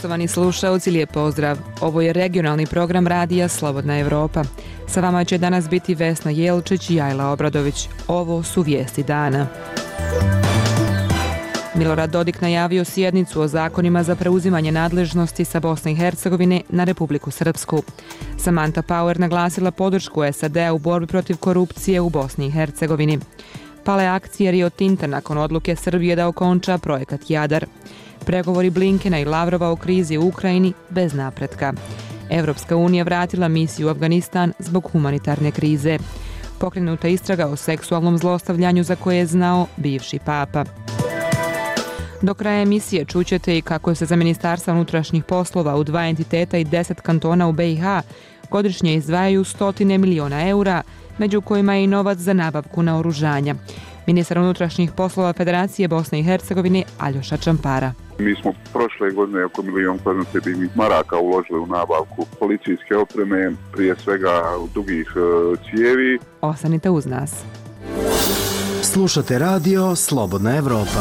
Poštovani slušaoci, lijep pozdrav. Ovo je regionalni program radija Slobodna Evropa. Sa vama će danas biti Vesna Jelčić i Ajla Obradović. Ovo su vijesti dana. Milorad Dodik najavio sjednicu o zakonima za preuzimanje nadležnosti sa Bosne i Hercegovine na Republiku Srpsku. Samantha Power naglasila podršku SAD-a u borbi protiv korupcije u Bosni i Hercegovini. Pale akcije Rio Tinta nakon odluke Srbije da okonča projekat Jadar. Pregovori Blinkena i Lavrova o krizi u Ukrajini bez napretka. Evropska unija vratila misiju u Afganistan zbog humanitarne krize. Pokrenuta istraga o seksualnom zlostavljanju za koje je znao bivši papa. Do kraja emisije čućete i kako se za Ministarstva unutrašnjih poslova u 2 entiteta i 10 kantona u BiH godišnje izdvajaju 100 miliona eura, među kojima je i novac za nabavku naoružanja. Ministar unutrašnjih poslova Federacije Bosne i Hercegovine Aljoša Čampara. Mi smo prošle godine oko 1 milion kvadratnih maraka uložili u nabavku policijske opreme, prije svega dugih cijevi. Ostanite uz nas. Slušate radio Slobodna Evropa.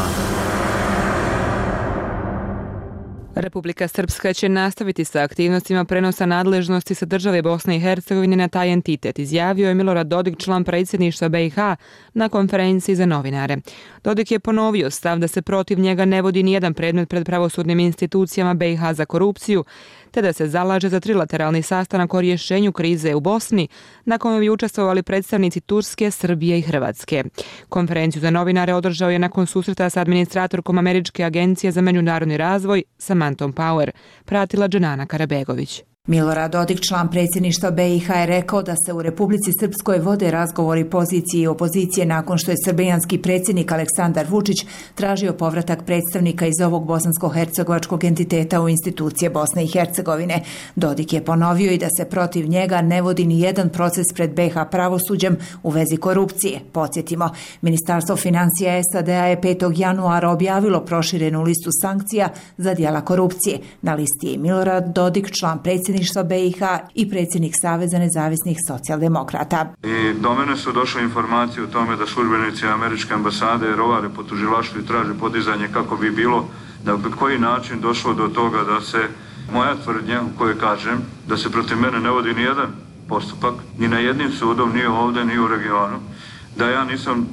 Republika Srpska će nastaviti sa aktivnostima prenosa nadležnosti sa države Bosne i Hercegovine na taj entitet, izjavio je Milorad Dodik, član predsjedništva BiH, na konferenciji za novinare. Dodik je ponovio stav da se protiv njega ne vodi nijedan predmet pred pravosudnim institucijama BiH za korupciju, te da se zalaže za trilateralni sastanak o rješenju krize u Bosni, na kome bi učestvovali predstavnici Turske, Srbije i Hrvatske. Konferenciju za novinare održao je nakon susreta sa administratorkom Američke agencije za međunarodni razvoj, Samanthom Power, pratila Dženana Karabegović. Milorad Dodik, član predsjedništva BiH, je rekao da se u Republici Srpskoj vode razgovori pozicije i opozicije nakon što je srbijanski predsjednik Aleksandar Vučić tražio povratak predstavnika iz ovog bosansko-hercegovačkog entiteta u institucije Bosne i Hercegovine. Dodik je ponovio i da se protiv njega ne vodi ni jedan proces pred BiH pravosuđem u vezi korupcije. Podsjetimo, Ministarstvo financija SAD-a je 5. januara objavilo proširenu listu sankcija za djela korupcije. Na listi je Milorad Dodik, član predsjedništva BiH i predsjednik Saveza nezavisnih socijaldemokrata. I do mene su došle informacije o tome da službenici američke ambasade rovare po tužilaštvu i traže podizanje kako bi bilo, da bi koji način došlo do toga da se moja tvrdnja u kojoj kažem da se protiv mene ne vodi ni jedan postupak, ni na jednim sudom, ni ovdje, ni u regionu, da ja nisam,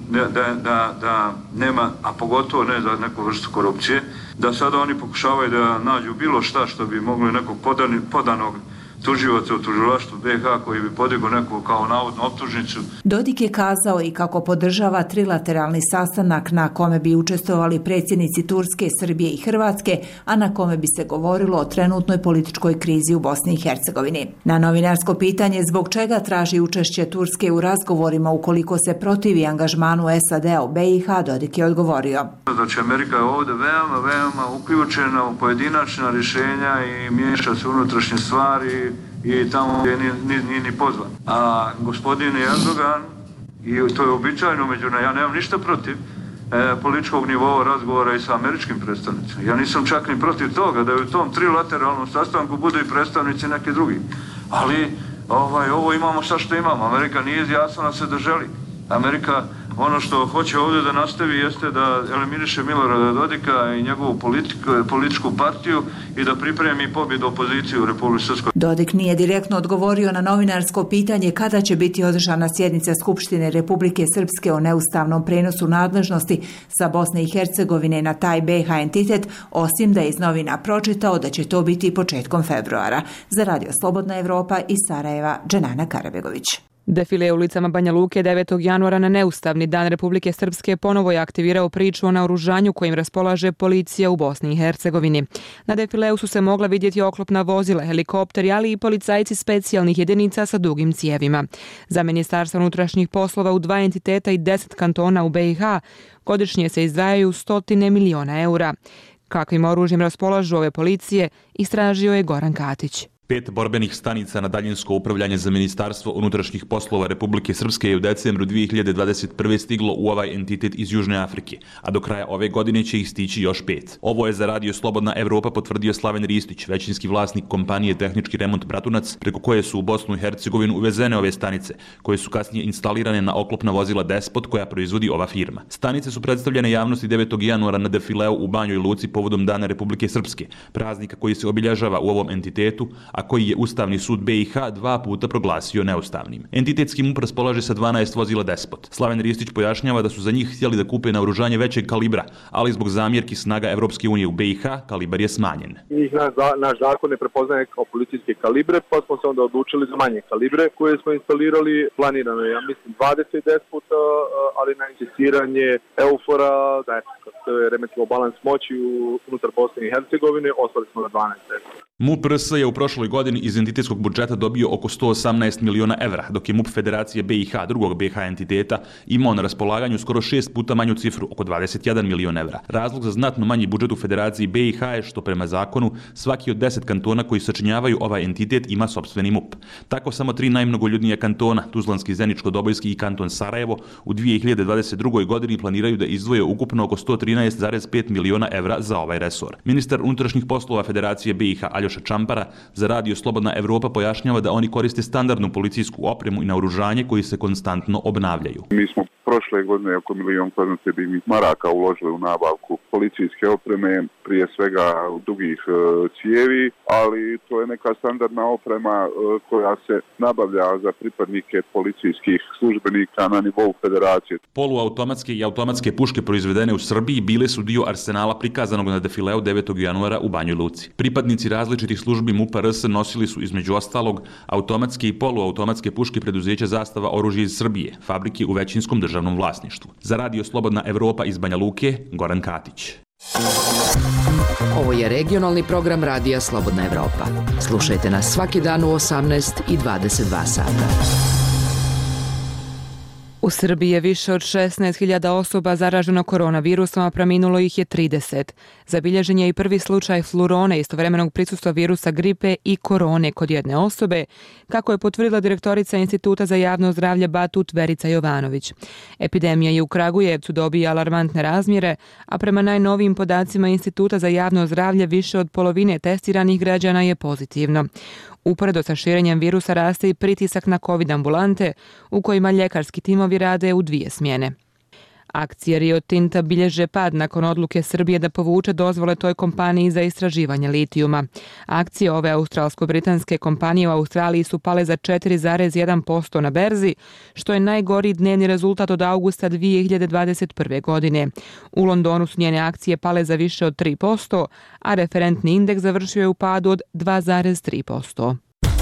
da nema, a pogotovo ne za neku vrstu korupcije, da sada oni pokušavaju da nađu bilo šta što bi mogli nekog podanog tužioca u tužilaštvu BiH koji bi podigao neku kao navodnu optužnicu. Dodik je kazao i kako podržava trilateralni sastanak na kome bi učestvovali predsjednici Turske, Srbije i Hrvatske, a na kome bi se govorilo o trenutnoj političkoj krizi u Bosni i Hercegovini. Na novinarsko pitanje zbog čega traži učešće Turske u razgovorima ukoliko se protivi angažmanu SAD-a u BiH, Dodik je odgovorio. Znači, Amerika je ovdje veoma uključena u pojedinačna rješenja i miješa se unutrašnje stvari i tamo gdje nije ni pozvan. A gospodin Erdogan, i to je običajno ja nemam ništa protiv političkog nivoa razgovora i sa američkim predstavnicima. Ja nisam čak ni protiv toga da u tom trilateralnom sastanku budu i predstavnici neki drugi. Ali ovo imamo sad što imamo. Amerika nije izjasnila se da želi. Amerika ono što hoće ovdje da nastavi jeste da eliminiše Milorada Dodika i njegovu političku partiju i da pripremi pobjedu opoziciju u Republici Srpskoj. Dodik nije direktno odgovorio na novinarsko pitanje kada će biti održana sjednica Skupštine Republike Srpske o neustavnom prenosu nadležnosti sa Bosne i Hercegovine na taj BiH entitet, osim da je iz novina pročitao da će to biti početkom februara. Za Radio Slobodna Evropa iz Sarajeva, Dženana Karabegović. Defile ulicama Banja Luke 9. januara na neustavni dan Republike Srpske ponovo je aktivirao priču o naoružanju kojim raspolaže policija u Bosni i Hercegovini. Na defileu su se mogla vidjeti oklopna vozila, helikopteri, ali i policajci specijalnih jedinica sa dugim cijevima. Za Ministarstvo unutrašnjih poslova u 2 entiteta i 10 kantona u BiH godišnje se izdvajaju 100 miliona eura. Kakvim oružjem raspolažu ove policije, istražio je Goran Katić. 5 borbenih stanica na daljinsko upravljanje za Ministarstvo unutrašnjih poslova Republike Srpske je u decembru 2021. stiglo u ovaj entitet iz Južne Afrike, a do kraja ove godine će ih stići još 5. Ovo je za Radio Slobodna Evropa potvrdio Slaven Ristić, većinski vlasnik kompanije Tehnički remont Bratunac, preko koje su u Bosnu i Hercegovinu uvezene ove stanice, koje su kasnije instalirane na oklopna vozila Despot koja proizvodi ova firma. Stanice su predstavljene javnosti 9. januara na defileu u Banjoj Luci povodom Dana Republike Srpske, praznika koji se obilježava u ovom entitetu, a koji je Ustavni sud BiH 2 puta proglasio neustavnim. Entitetski MUP raspolaže sa 12 vozila Despot. Slaven Ristić pojašnjava da su za njih htjeli da kupe naoružanje većeg kalibra, ali zbog zamjerki snaga Evropske unije u BiH kalibar je smanjen. Naš zakon ne prepoznaje kao policijske kalibre, pa smo se onda odlučili za manje kalibre koje smo instalirali. Planirano je, ja mislim, 20 Despota, ali na insistiranje EUFOR-a, da je remetilo balans moći unutar Bosne i Hercegovine, ostali smo na 12 Despota. MUP RS je u prošloj godini iz entitetskog budžeta dobio oko 118 miliona evra, dok je MUP Federacije BiH, drugog BiH entiteta, imao na raspolaganju skoro 6 puta manju cifru, oko 21 miliona evra. Razlog za znatno manji budžet u Federaciji BiH je što prema zakonu svaki od 10 kantona koji sačinjavaju ovaj entitet ima sopstveni MUP. Tako samo 3 najmnogoljudnija kantona, Tuzlanski, Zeničko-Dobojski i kanton Sarajevo, u 2022. godini planiraju da izdvoje ukupno oko 113,5 miliona evra za ovaj resor. Ministar unutrašnjih poslova Federacije BiH Aljoša Čampara za Radio Slobodna Evropa pojašnjava da oni koriste standardnu policijsku opremu i naoružanje koji se konstantno obnavljaju. Mi smo prošle godine oko $1.000.000 uložili u nabavku policijske opreme, prije svega dugih cijevi, ali to je neka standardna oprema koja se nabavlja za pripadnike policijskih službenika na nivou federacije. Poluautomatske i automatske puške proizvedene u Srbiji bile su dio arsenala prikazanog na defileu 9. januara u Banjoj Luci. Pripadnici različitih službi MUP RS nosili su između ostalog automatske i poluautomatske puške preduzeća Zastava oružja iz Srbije, fabrike u većinskom državnom vlasništvu. Za Radio Slobodna Evropa iz Banja Luke, Goran Katić. Ovo je regionalni program Radija Slobodna Evropa. Slušajte nas svaki dan u 18 i 22 sata. U Srbiji je više od 16.000 osoba zaraženo koronavirusom, a preminulo ih je 30. Zabilježen je i prvi slučaj flurone, istovremenog prisustva virusa gripe i korone kod jedne osobe, kako je potvrdila direktorica Instituta za javno zdravlje Batut Verica Jovanović. Epidemija je u Kragujevcu dobija alarmantne razmjere, a prema najnovijim podacima Instituta za javno zdravlje više od polovine testiranih građana je pozitivno. Uporedo sa širenjem virusa raste i pritisak na COVID ambulante, u kojima ljekarski timovi rade u 2 smjene. Akcije Rio Tinta bilježe pad nakon odluke Srbije da povuče dozvole toj kompaniji za istraživanje litijuma. Akcije ove australsko-britanske kompanije u Australiji su pale za 4,1% na berzi, što je najgori dnevni rezultat od augusta 2021. godine. U Londonu su njene akcije pale za više od 3%, a referentni indeks završio je u padu od 2,3%.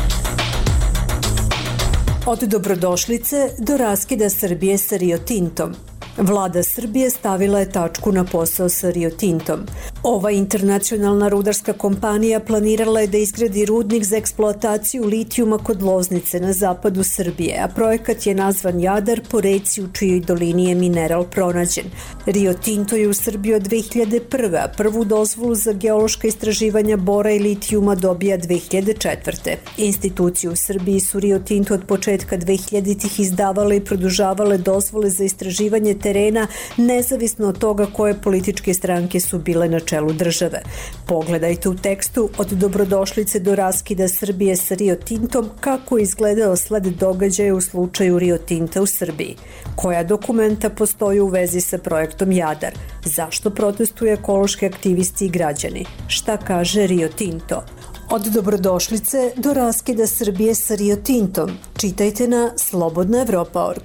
Od dobrodošlice do raskida Srbije sa Rio Tintom. Vlada Srbije stavila je tačku na posao sa Rio Tintom. Ova internacionalna rudarska kompanija planirala je da izgradi rudnik za eksploataciju litijuma kod Loznice na zapadu Srbije, a projekat je nazvan Jadar po reci u čijoj dolini je mineral pronađen. Rio Tinto je u Srbiji od 2001. a prvu dozvolu za geološka istraživanja bora i litijuma dobija 2004. Institucije u Srbiji su Rio Tinto od početka 2000-ih izdavale i produžavale dozvole za istraživanje terena, nezavisno od toga koje političke stranke su bile na čelu države. Pogledajte u tekstu Od dobrodošlice do raskida Srbije sa Rio Tintom kako je izgledao sled događaja u slučaju Rio Tinta u Srbiji. Koja dokumenta postoji u vezi sa projektom Jadar? Zašto protestuju ekološki aktivisti i građani? Šta kaže Rio Tinto? Od dobrodošlice do raskida Srbije sa Rio Tintom. Čitajte na slobodnaevropa.org.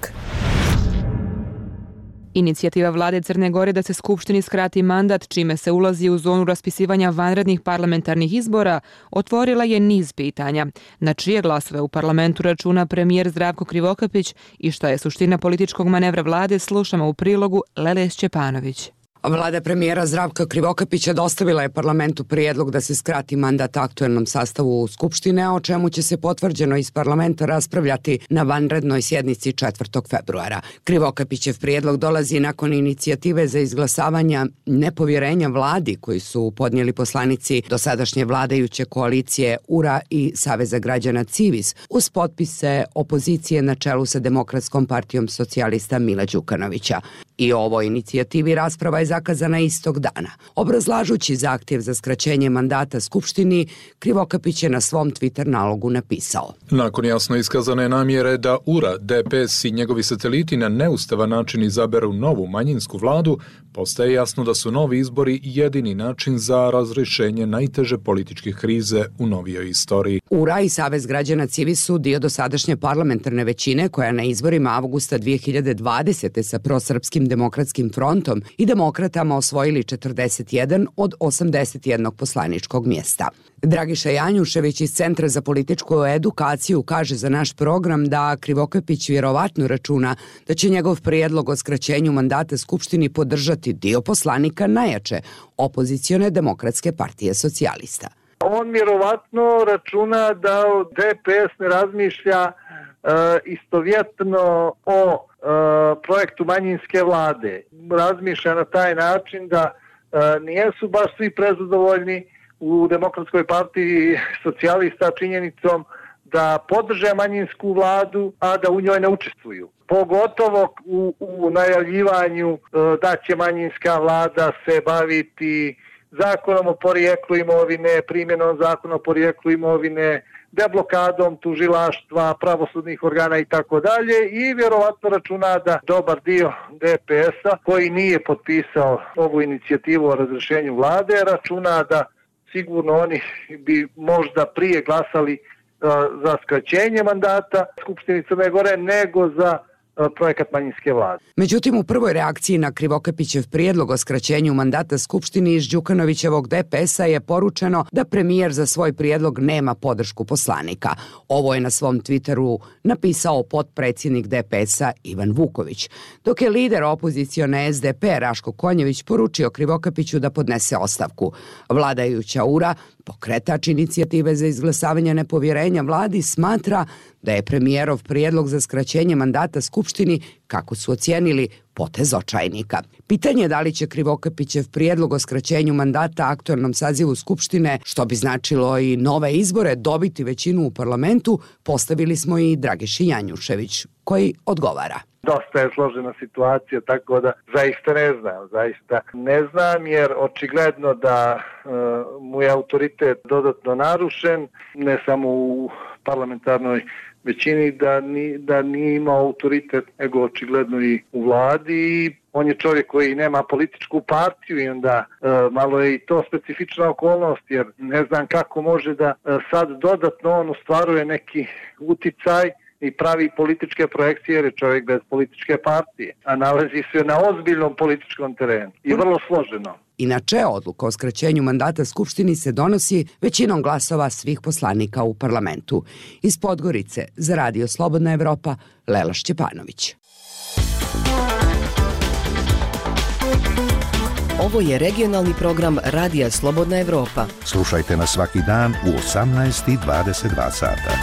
Inicijativa vlade Crne Gore da se Skupštini skrati mandat, čime se ulazi u zonu raspisivanja vanrednih parlamentarnih izbora, otvorila je niz pitanja. Na čije glasove u parlamentu računa premijer Zdravko Krivokapić i šta je suština političkog manevra vlade, slušamo u prilogu Lele Šćepanović. Vlada premijera Zdravka Krivokapića dostavila je parlamentu prijedlog da se skrati mandat aktuelnom sastavu Skupštine, o čemu će se potvrđeno iz parlamenta raspravljati na vanrednoj sjednici 4. februara. Krivokapićev prijedlog dolazi nakon inicijative za izglasavanja nepovjerenja vladi koji su podnijeli poslanici dosadašnje vladajuće koalicije URA i Saveza građana Civis uz potpise opozicije na čelu sa Demokratskom partijom socijalista Mila Đukanovića. I o ovoj inicijativi rasprava je zakazana istog dana. Obrazlažući zahtjev za skraćenje mandata Skupštini, Krivokapić je na svom Twitter nalogu napisao: Nakon jasno iskazane namjere da URA, DPS i njegovi sateliti na neustavan način izaberu novu manjinsku vladu, postaje jasno da su novi izbori jedini način za razrješenje najteže političke krize u novijoj istoriji. URA i Savez građana Civis su dio dosadašnje parlamentarne većine koja na izborima avgusta 2020. sa prosrpskim Demokratskim frontom i demokratama osvojili 41 od 81 poslaničkog mjesta. Dragiša Janjušević iz Centra za političku edukaciju kaže za naš program da Krivokapić vjerovatno računa da će njegov prijedlog o skraćenju mandata Skupštini podržati dio poslanika najjače opozicione Demokratske partije socijalista. On vjerovatno računa da DPS ne razmišlja istovjetno o projektu manjinske vlade. Razmišlja na taj način da nijesu baš svi prezadovoljni u Demokratskoj partiji socijalista činjenicom da podrže manjinsku vladu, a da u njoj ne učestvuju. Pogotovo u najavljivanju da će manjinska vlada se baviti zakonom o porijeklu imovine, primjenom zakona o porijeklu imovine, deblokadom tužilaštva, pravosudnih organa i tako dalje, i vjerovatno računa da dobar dio DPS-a koji nije potpisao ovu inicijativu o razrješenju vlade, računa da sigurno oni bi možda prije glasali za skraćenje mandata Skupštine Crne Gore nego za projekat manjinske vlade. Međutim, u prvoj reakciji na Krivokapićev prijedlog o skraćenju mandata Skupštini iz Đukanovićevog DPS-a je poručeno da premijer za svoj prijedlog nema podršku poslanika. Ovo je na svom Twitteru napisao potpredsjednik DPS-a Ivan Vuković, dok je lider opozicione SDP Raško Konjević poručio Krivokapiću da podnese ostavku. Vladajuća URA, pokretač inicijative za izglasavanje nepovjerenja vladi, smatra da je premijerov prijedlog za skraćenje mandata Skupštini, kako su ocijenili, potez očajnika. Pitanje je da li će Krivokapićev prijedlog o skraćenju mandata aktualnom sazivu Skupštine, što bi značilo i nove izbore, dobiti većinu u parlamentu, postavili smo i Dragiši Janjušević, koji odgovara. Dosta je složena situacija, tako da zaista ne znam jer očigledno da mu je autoritet dodatno narušen, ne samo u parlamentarnoj većini, da nije imao autoritet, nego očigledno i u vladi. On je čovjek koji nema političku partiju i onda malo je i to specifična okolnost, jer ne znam kako može da sad dodatno on ostvaruje neki uticaj i pravi političke projekcije, jer je čovjek bez političke partije, a nalazi se na ozbiljnom političkom terenu i vrlo složeno. Inače, odluka o skraćenju mandata Skupštini se donosi većinom glasova svih poslanika u parlamentu. Iz Podgorice za Radio Slobodna Evropa, Lela Šćepanović. Ovo je regionalni program Radija Slobodna Evropa. Slušajte nas svaki dan u 18:22 sata.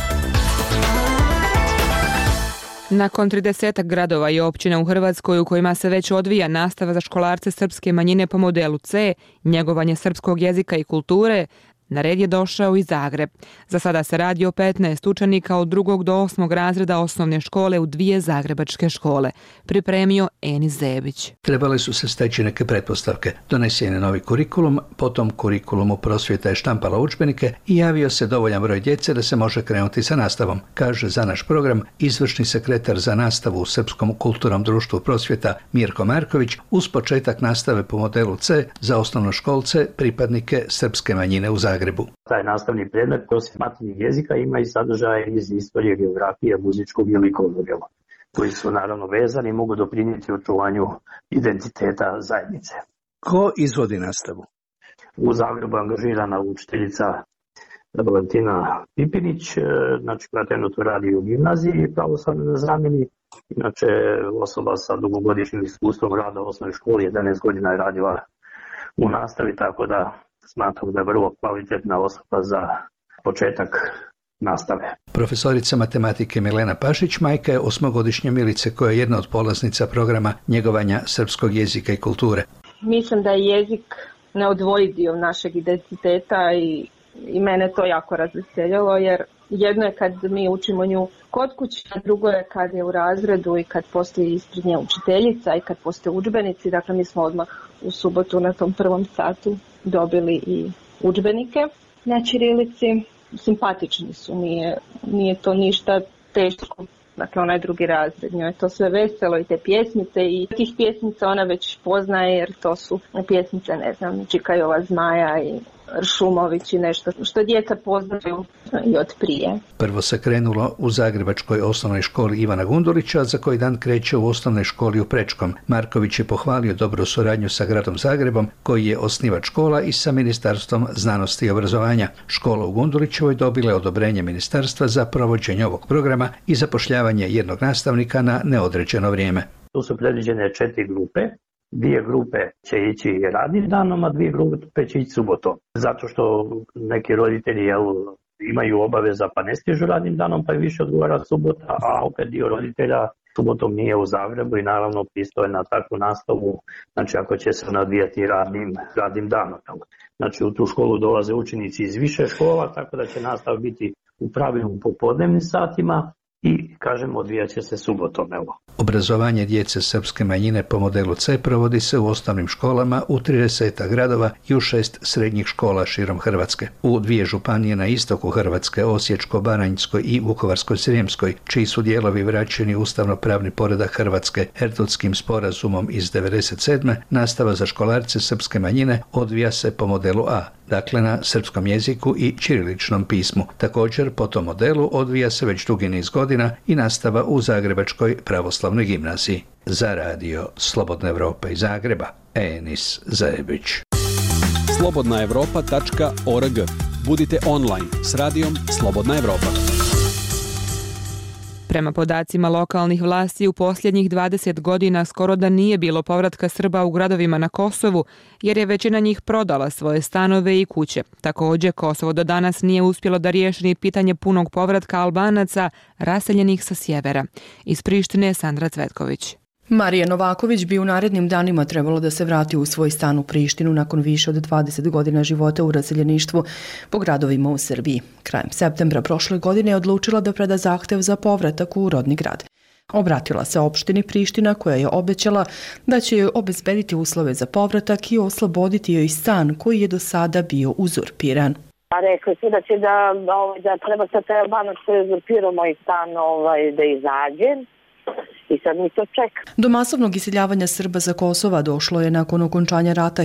Nakon 30 gradova i općina u Hrvatskoj u kojima se već odvija nastava za školarce srpske manjine po modelu C, njegovanje srpskog jezika i kulture, na red je došao i Zagreb. Za sada se radi o 15 učenika od 2. do 8. razreda osnovne škole u 2 zagrebačke škole. Pripremio Enis Zebić. Trebale su se steći neke pretpostavke. Donesen je novi kurikulum, potom kurikulumu prosvjeta je štampala udžbenike i javio se dovoljan broj djece da se može krenuti sa nastavom, kaže za naš program izvršni sekretar za nastavu u Srpskom kulturnom društvu prosvjeta Mirko Marković uz početak nastave po modelu C za osnovnoškolce pripadnike srpske manjine u Zagrebu. Taj nastavni predmet osim maternjeg jezika ima i sadržaje iz istorije, geografije, muzičkog i likovnog djela, koji su naravno vezani i mogu doprinijeti očuvanju identiteta zajednice. Ko izvodi nastavu? U Zagrebu je angažirana učiteljica Valentina Pipinić, znači koja trenutno radi u gimnaziji pravoslavnoj na zamjeni, Inače, osoba sa dugogodišnjim iskustvom rada u osnovnoj školi, 11 godina je radila u nastavi, tako da smatram da je vrlo kvalitetna osoba za početak nastave. Profesorica matematike Milena Pašić majka je 8-godišnje Milice koja je jedna od polaznica programa njegovanja srpskog jezika i kulture. Mislim da je jezik neodvojiv dio našeg identiteta i mene to jako razveseljalo, jer jedno je kad mi učimo nju kod kuće, a drugo je kad je u razredu i kad postoji ispred nje učiteljica i kad postoje udžbenici. Dakle, mi smo odmah u subotu na tom prvom satu dobili i udžbenike na ćirilici. Simpatični su, nije to ništa teško. Dakle, onaj drugi razred, njoj je to sve veselo i te pjesmice i tih pjesmica ona već poznaje jer to su pjesmice, ne znam, Čikajova zmaja i Ršumović i nešto što djeca poznaju i od prije. Prvo se krenulo u zagrebačkoj osnovnoj školi Ivana Gundulića, za koji dan kreće u osnovnoj školi u Prečkom. Marković je pohvalio dobru suradnju sa gradom Zagrebom, koji je osnivač škola, i sa Ministarstvom znanosti i obrazovanja. Škola u Gundulićevoj dobila je odobrenje ministarstva za provođenje ovog programa i zapošljavanje jednog nastavnika na neodređeno vrijeme. Tu su predviđene 4 grupe. 2 grupe će ići radnim danom, a 2 grupe će ići subotom. Zato što neki roditelji imaju obaveza pa ne stižu radnim danom, pa im više odgovara subota, a opet dio roditelja subotom nije u Zagrebu i naravno pristoje na takvu nastavu, znači ako će se odvijati radnim danom. Znači u tu školu dolaze učenici iz više škola, tako da će nastava biti u pravilu u popodnevnim satima i, kažem, odvijat će se subotom. Obrazovanje djece srpske manjine po modelu C provodi se u osnovnim školama u 30 gradova i u 6 srednjih škola širom Hrvatske. U 2 županije na istoku Hrvatske, Osječko-baranjskoj i Vukovarsko-srijemskoj, čiji su dijelovi vraćeni ustavno-pravni poredak Hrvatske Erdutskim sporazumom iz 1997. nastava za školarce srpske manjine odvija se po modelu A, dakle na srpskom jeziku i ćiriličnom pismu. Također po tom modelu odvija se već dugi niz godina i nastava u Zagrebačkoj pravoslavnoj gimnaziji. Za radio Slobodna Evropa iz Zagreba, Enis Zajebić. slobodnaevropa.org. Budite online s radijom Slobodna Evropa. Prema podacima lokalnih vlasti, u posljednjih 20 godina skoro da nije bilo povratka Srba u gradovima na Kosovu, jer je većina njih prodala svoje stanove i kuće. Također, Kosovo do danas nije uspjelo da riješi ni pitanje punog povratka Albanaca raseljenih sa sjevera. Iz Prištine Sandra Cvetković. Marija Novaković bi u narednim danima trebalo da se vrati u svoj stan u Prištinu nakon više od 20 godina života u raseljeništvu po gradovima u Srbiji. Krajem septembra prošle godine je odlučila da preda zahtev za povratak u rodni grad. Obratila se opštini Priština koja je obećala da će joj obezbediti uslove za povratak i osloboditi joj stan koji je do sada bio uzurpiran. Rekli su da će da treba sa taj Albanac koji je uzurpirao moj stan da izađe. I sad mi to čeka. Do masovnog iseljavanja Srba za Kosova došlo je nakon okončanja rata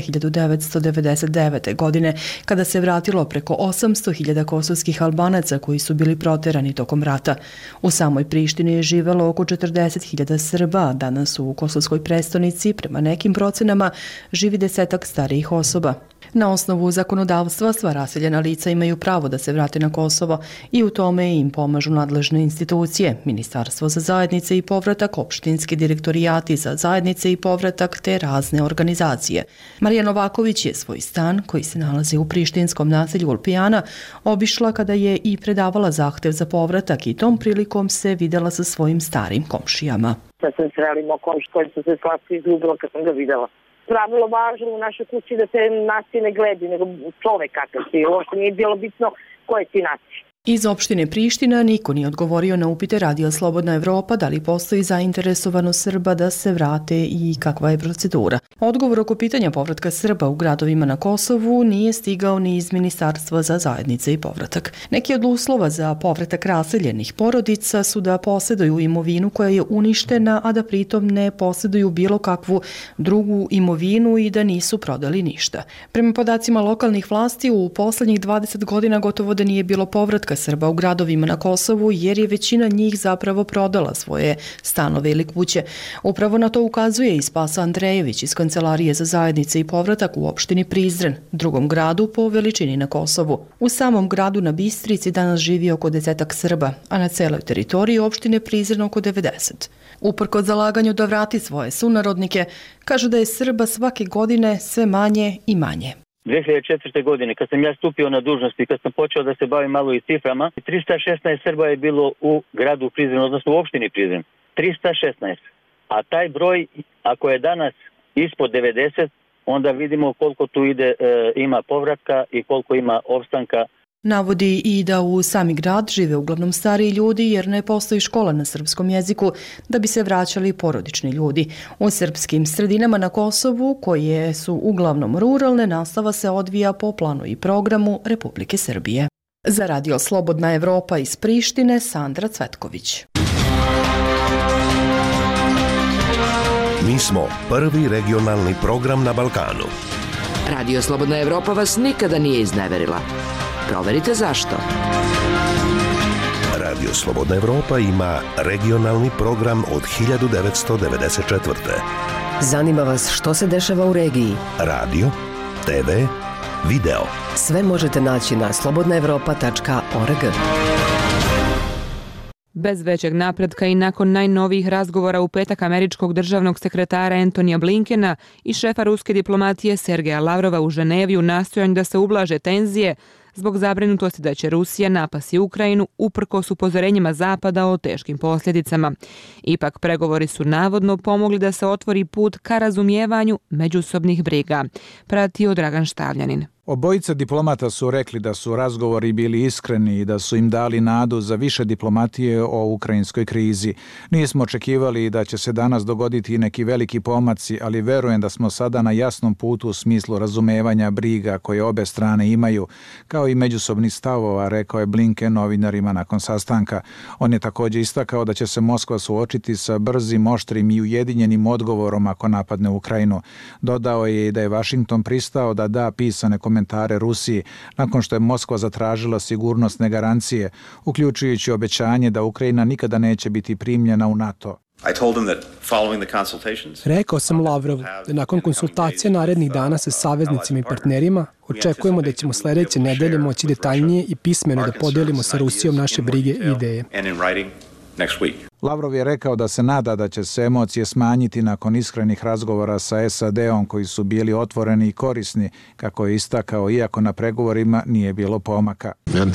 1999. godine, kada se vratilo preko 800.000 kosovskih Albanaca koji su bili proterani tokom rata. U samoj Prištini je živelo oko 40.000 Srba, danas u kosovskoj prestonici, prema nekim procenama, živi 10-ak starijih osoba. Na osnovu zakonodavstva sva raseljena lica imaju pravo da se vrate na Kosovo i u tome im pomažu nadležne institucije, Ministarstvo za zajednice i povratak, opštinski direktorijati za zajednice i povratak te razne organizacije. Marija Novaković je svoj stan, koji se nalazi u prištinskom naselju Ulpijana, obišla kada je i predavala zahtev za povratak i tom prilikom se videla sa svojim starim komšijama. Sad sam srelimo komši koji su se slatko izgubila kad sam ga videla. Pravilo važno u našoj kući da te nacije ne gledaju, nego čovek kakav si. Uopšte nije bilo bitno koje si nacije. Iz opštine Priština niko nije odgovorio na upite Radija Slobodna Evropa da li postoji zainteresovanost Srba da se vrate i kakva je procedura. Odgovor oko pitanja povratka Srba u gradovima na Kosovu nije stigao ni iz Ministarstva za zajednice i povratak. Neki od uslova za povratak raseljenih porodica su da posjeduju imovinu koja je uništena, a da pritom ne posjeduju bilo kakvu drugu imovinu i da nisu prodali ništa. Prema podacima lokalnih vlasti, u poslednjih 20 godina gotovo da nije bilo povratka povratka Srba u gradovima na Kosovu jer je većina njih zapravo prodala svoje stanove ili kuće. Upravo na to ukazuje i Spasa Andrejević iz Kancelarije za zajednice i povratak u opštini Prizren, drugom gradu po veličini na Kosovu. U samom gradu na Bistrici danas živi oko 10 Srba, a na celoj teritoriji opštine Prizren oko 90. Uprkos zalaganju da vrati svoje sunarodnike, kaže da je Srba svake godine sve manje i manje. 2004. godine, kad sam ja stupio na dužnost i kad sam počeo da se bavim malo i ciframa, 316 Srba je bilo u gradu Prizren, odnosno u opštini Prizren. 316. A taj broj, ako je danas ispod 90, onda vidimo koliko tu ima povratka i koliko ima opstanka. Navodi i da u sami grad žive uglavnom stariji ljudi jer ne postoji škola na srpskom jeziku da bi se vraćali porodični ljudi. U srpskim sredinama na Kosovu, koje su uglavnom ruralne, nastava se odvija po planu i programu Republike Srbije. Za Radio Slobodna Evropa iz Prištine, Sandra Cvetković. Mi smo prvi regionalni program na Balkanu. Radio Slobodna Evropa vas nikada nije izneverila. Proverite zašto. Radio Slobodna Evropa ima regionalni program od 1994. Zanima vas što se dešava u regiji? Radio, TV, video. Sve možete naći na slobodnaevropa.org. Bez većeg napretka i nakon najnovijih razgovora u petak američkog državnog sekretara Antonija Blinkena i šefa ruske diplomatije Sergeja Lavrova u Ženevi u nastojanju da se ublaže tenzije zbog zabrinutosti da će Rusija napasti Ukrajinu uprkos upozorenjima Zapada o teškim posljedicama. Ipak pregovori su navodno pomogli da se otvori put ka razumijevanju međusobnih briga. Pratio Dragan Štavljanin. Obojica diplomata su rekli da su razgovori bili iskreni i da su im dali nadu za više diplomatije o ukrajinskoj krizi. Nismo očekivali da će se danas dogoditi neki veliki pomaci, ali verujem da smo sada na jasnom putu u smislu razumevanja briga koje obe strane imaju, kao i međusobnih stavova, rekao je Blinken novinarima nakon sastanka. On je također istakao da će se Moskva suočiti sa brzim, oštrim i ujedinjenim odgovorom ako napadne Ukrajinu. Dodao je i da je Vašington pristao da da pisane komentare Rusiji nakon što je Moskva zatražila sigurnosne garancije, uključujući obećanje da Ukrajina nikada neće biti primljena u NATO. Rekao sam Lavrovu da nakon konsultacija narednih dana sa saveznicima i partnerima očekujemo da ćemo sljedeće nedelje moći detaljnije i pismeno da podelimo sa Rusijom naše brige i ideje. Lavrov je rekao da se nada da će se emocije smanjiti nakon iskrenih razgovora sa SAD-om koji su bili otvoreni i korisni, kako je istakao, iako na pregovorima nije bilo pomaka.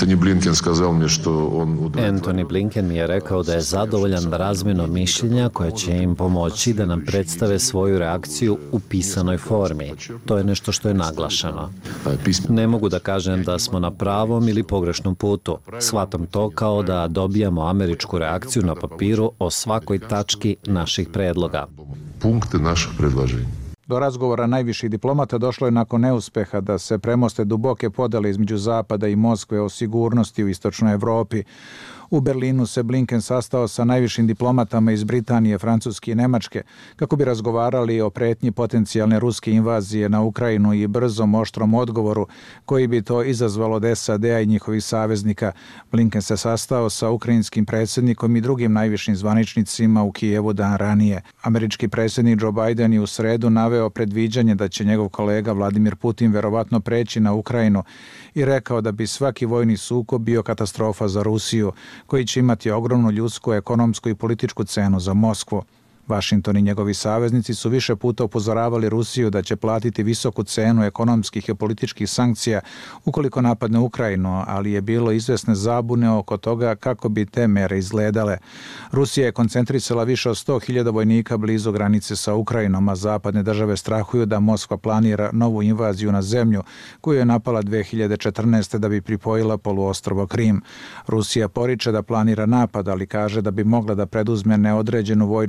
Antony Blinken mi je rekao da je zadovoljan razmjenom mišljenja koja će im pomoći da nam predstave svoju reakciju u pisanoj formi. To je nešto što je naglašeno. Ne mogu da kažem da smo na pravom ili pogrešnom putu. Shvatam to kao da dobijamo američku reakciju na papiru o svakoj tački naših predloga. Do razgovora najviših diplomata došlo je nakon neuspeha da se premoste duboke podele između Zapada i Moskve o sigurnosti u istočnoj Evropi. U Berlinu se Blinken sastao sa najvišim diplomatama iz Britanije, Francuske i Nemačke kako bi razgovarali o pretnji potencijalne ruske invazije na Ukrajinu i brzom, oštrom odgovoru koji bi to izazvalo od SAD-a i njihovih saveznika. Blinken se sastao sa ukrajinskim predsjednikom i drugim najvišim zvaničnicima u Kijevu dan ranije. Američki predsjednik Joe Biden je u sredu naveo predviđanje da će njegov kolega Vladimir Putin verovatno preći na Ukrajinu i rekao da bi svaki vojni sukob bio katastrofa za Rusiju, koji će imati ogromnu ljudsku, ekonomsku i političku cenu za Moskvu. Vašington i njegovi saveznici su više puta upozoravali Rusiju da će platiti visoku cenu ekonomskih i političkih sankcija ukoliko napadne Ukrajinu, ali je bilo izvesne zabune oko toga kako bi te mere izgledale. Rusija je koncentrisala više od 100.000 vojnika blizu granice sa Ukrajinom, a zapadne države strahuju da Moskva planira novu invaziju na zemlju koju je napala 2014. da bi pripojila poluostrvo Krim. Rusija poriče da planira napad, ali kaže da bi mogla da preduzme neodređenu vojnu akciju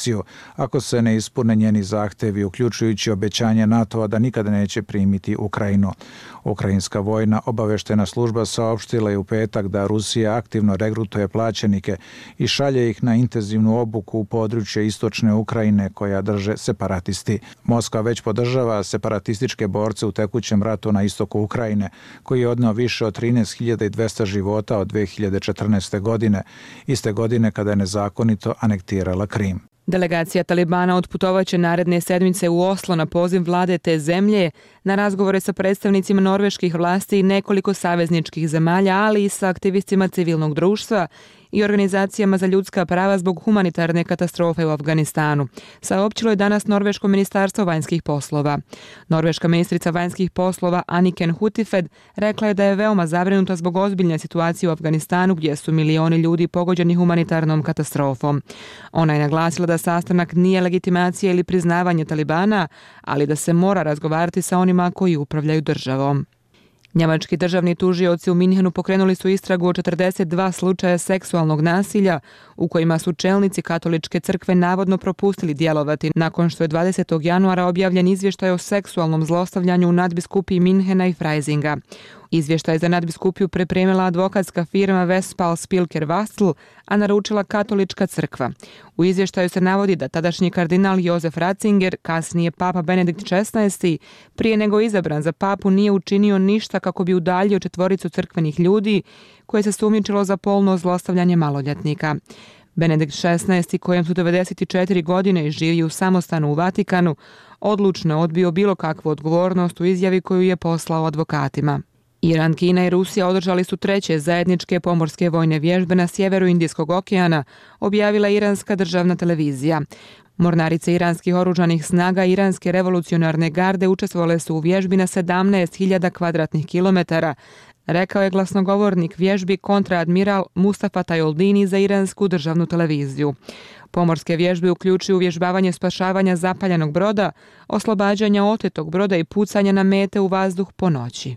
Rusiju ako se ne ispune njeni zahtevi, uključujući obećanje NATO-a da nikada neće primiti Ukrajinu. Ukrajinska vojna obaveštena služba saopštila je u petak da Rusija aktivno regrutuje plaćenike i šalje ih na intenzivnu obuku u područje istočne Ukrajine koja drže separatisti. Moskva već podržava separatističke borce u tekućem ratu na istoku Ukrajine, koji je odneo više od 13.200 života od 2014. godine, iste godine kada je nezakonito anektirala Krim. Delegacija Talibana otputovaće naredne sedmice u Oslo na poziv vlade te zemlje na razgovore sa predstavnicima norveških vlasti i nekoliko savezničkih zemalja, ali i sa aktivistima civilnog društva i organizacijama za ljudska prava zbog humanitarne katastrofe u Afganistanu, saopćilo je danas Norveško ministarstvo vanjskih poslova. Norveška ministrica vanjskih poslova Anniken Huitfeldt rekla je da je veoma zabrinuta zbog ozbiljne situacije u Afganistanu gdje su milioni ljudi pogođeni humanitarnom katastrofom. Ona je naglasila da sastanak nije legitimacija ili priznavanje Talibana, ali da se mora razgovarati sa onima koji upravljaju državom. Njemački državni tužioci u Minhenu pokrenuli su istragu o 42 slučaja seksualnog nasilja u kojima su čelnici katoličke crkve navodno propustili djelovati nakon što je 20. januara objavljen izvještaj o seksualnom zlostavljanju u nadbiskupiji Minhena i Freisinga. Izvještaj za nadbiskupiju pripremila advokatska firma Westphal Spilker Wastl, a naručila katolička crkva. U izvještaju se navodi da tadašnji kardinal Josef Ratzinger, kasnije papa Benedikt XVI, prije nego izabran za papu nije učinio ništa kako bi udaljio 4 crkvenih ljudi koje se sumnjičilo za polno zlostavljanje maloljetnika. Benedikt XVI, kojem su 94 godine i živi u samostanu u Vatikanu, odlučno odbio bilo kakvu odgovornost u izjavi koju je poslao advokatima. Iran, Kina i Rusija održali su 3. zajedničke pomorske vojne vježbe na sjeveru Indijskog okeana, objavila iranska državna televizija. Mornarice iranskih oružanih snaga i iranske revolucionarne garde učestvovale su u vježbi na 17.000 kvadratnih kilometara, rekao je glasnogovornik vježbi kontraadmiral Mustafa Tajoldini za iransku državnu televiziju. Pomorske vježbe uključuju uvježbavanje spašavanja zapaljenog broda, oslobađanja otetog broda i pucanja na mete u vazduh po noći.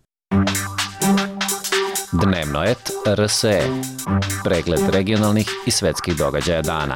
Dnevnoet RSE. Pregled regionalnih i svetskih događaja dana.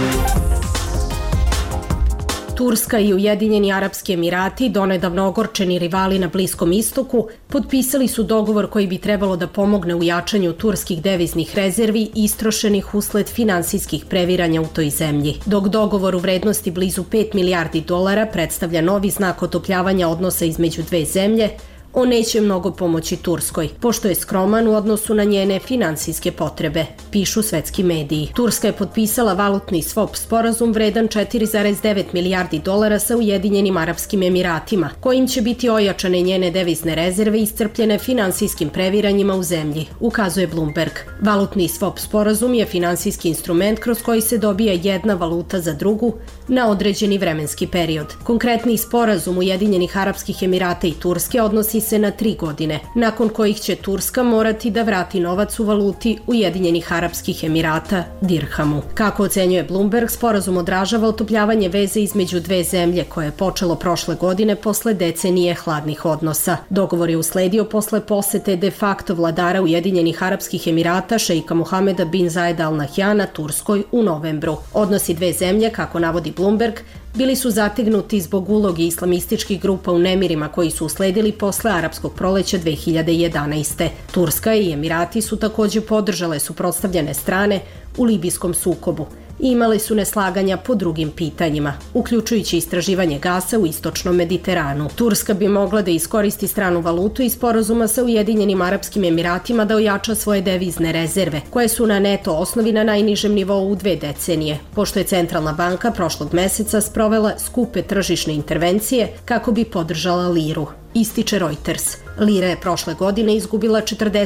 Turska i Ujedinjeni Arapski Emirati, donedavno ogorčeni rivali na Bliskom istoku, potpisali su dogovor koji bi trebalo da pomogne u jačanju turskih deviznih rezervi istrošenih usled finansijskih previranja u toj zemlji. Dok dogovor u vrednosti blizu 5 milijardi dolara predstavlja novi znak otopljavanja odnosa između dve zemlje, on neće mnogo pomoći Turskoj, pošto je skroman u odnosu na njene finansijske potrebe, pišu svetski mediji. Turska je potpisala valutni swap sporazum vredan 4,9 milijardi dolara sa Ujedinjenim Arapskim Emiratima, kojim će biti ojačane njene devizne rezerve iscrpljene finansijskim previranjima u zemlji, ukazuje Bloomberg. Valutni swap sporazum je finansijski instrument kroz koji se dobija jedna valuta za drugu na određeni vremenski period. Konkretni sporazum Ujedinjenih Arapskih Emirata i Turske odnosi se na 3 godine, nakon kojih će Turska morati da vrati novac u valuti Ujedinjenih Arapskih Emirata, dirhamu. Kako ocenjuje Bloomberg, sporazum odražava otopljavanje veze između dve zemlje koje je počelo prošle godine posle decenije hladnih odnosa. Dogovor je usledio posle posete de facto vladara Ujedinjenih Arapskih Emirata šejka Mohameda bin Zayed Al Nahyana Turskoj u novembru. Odnosi dve zemlje, kako navodi Bloomberg, bili su zategnuti zbog uloge islamističkih grupa u nemirima koji su usledili posle arapskog proleća 2011. Turska i Emirati su također podržale suprotstavljene strane u libijskom sukobu i imale su neslaganja po drugim pitanjima, uključujući istraživanje gasa u istočnom Mediteranu. Turska bi mogla da iskoristi stranu valutu iz sporazuma sa Ujedinjenim Arapskim Emiratima da ojača svoje devizne rezerve, koje su na neto osnovi na najnižem nivou u 2 decenije, pošto je Centralna banka prošlog meseca sprovela skupe tržišne intervencije kako bi podržala liru. Ističe Reuters. Lira je prošle godine izgubila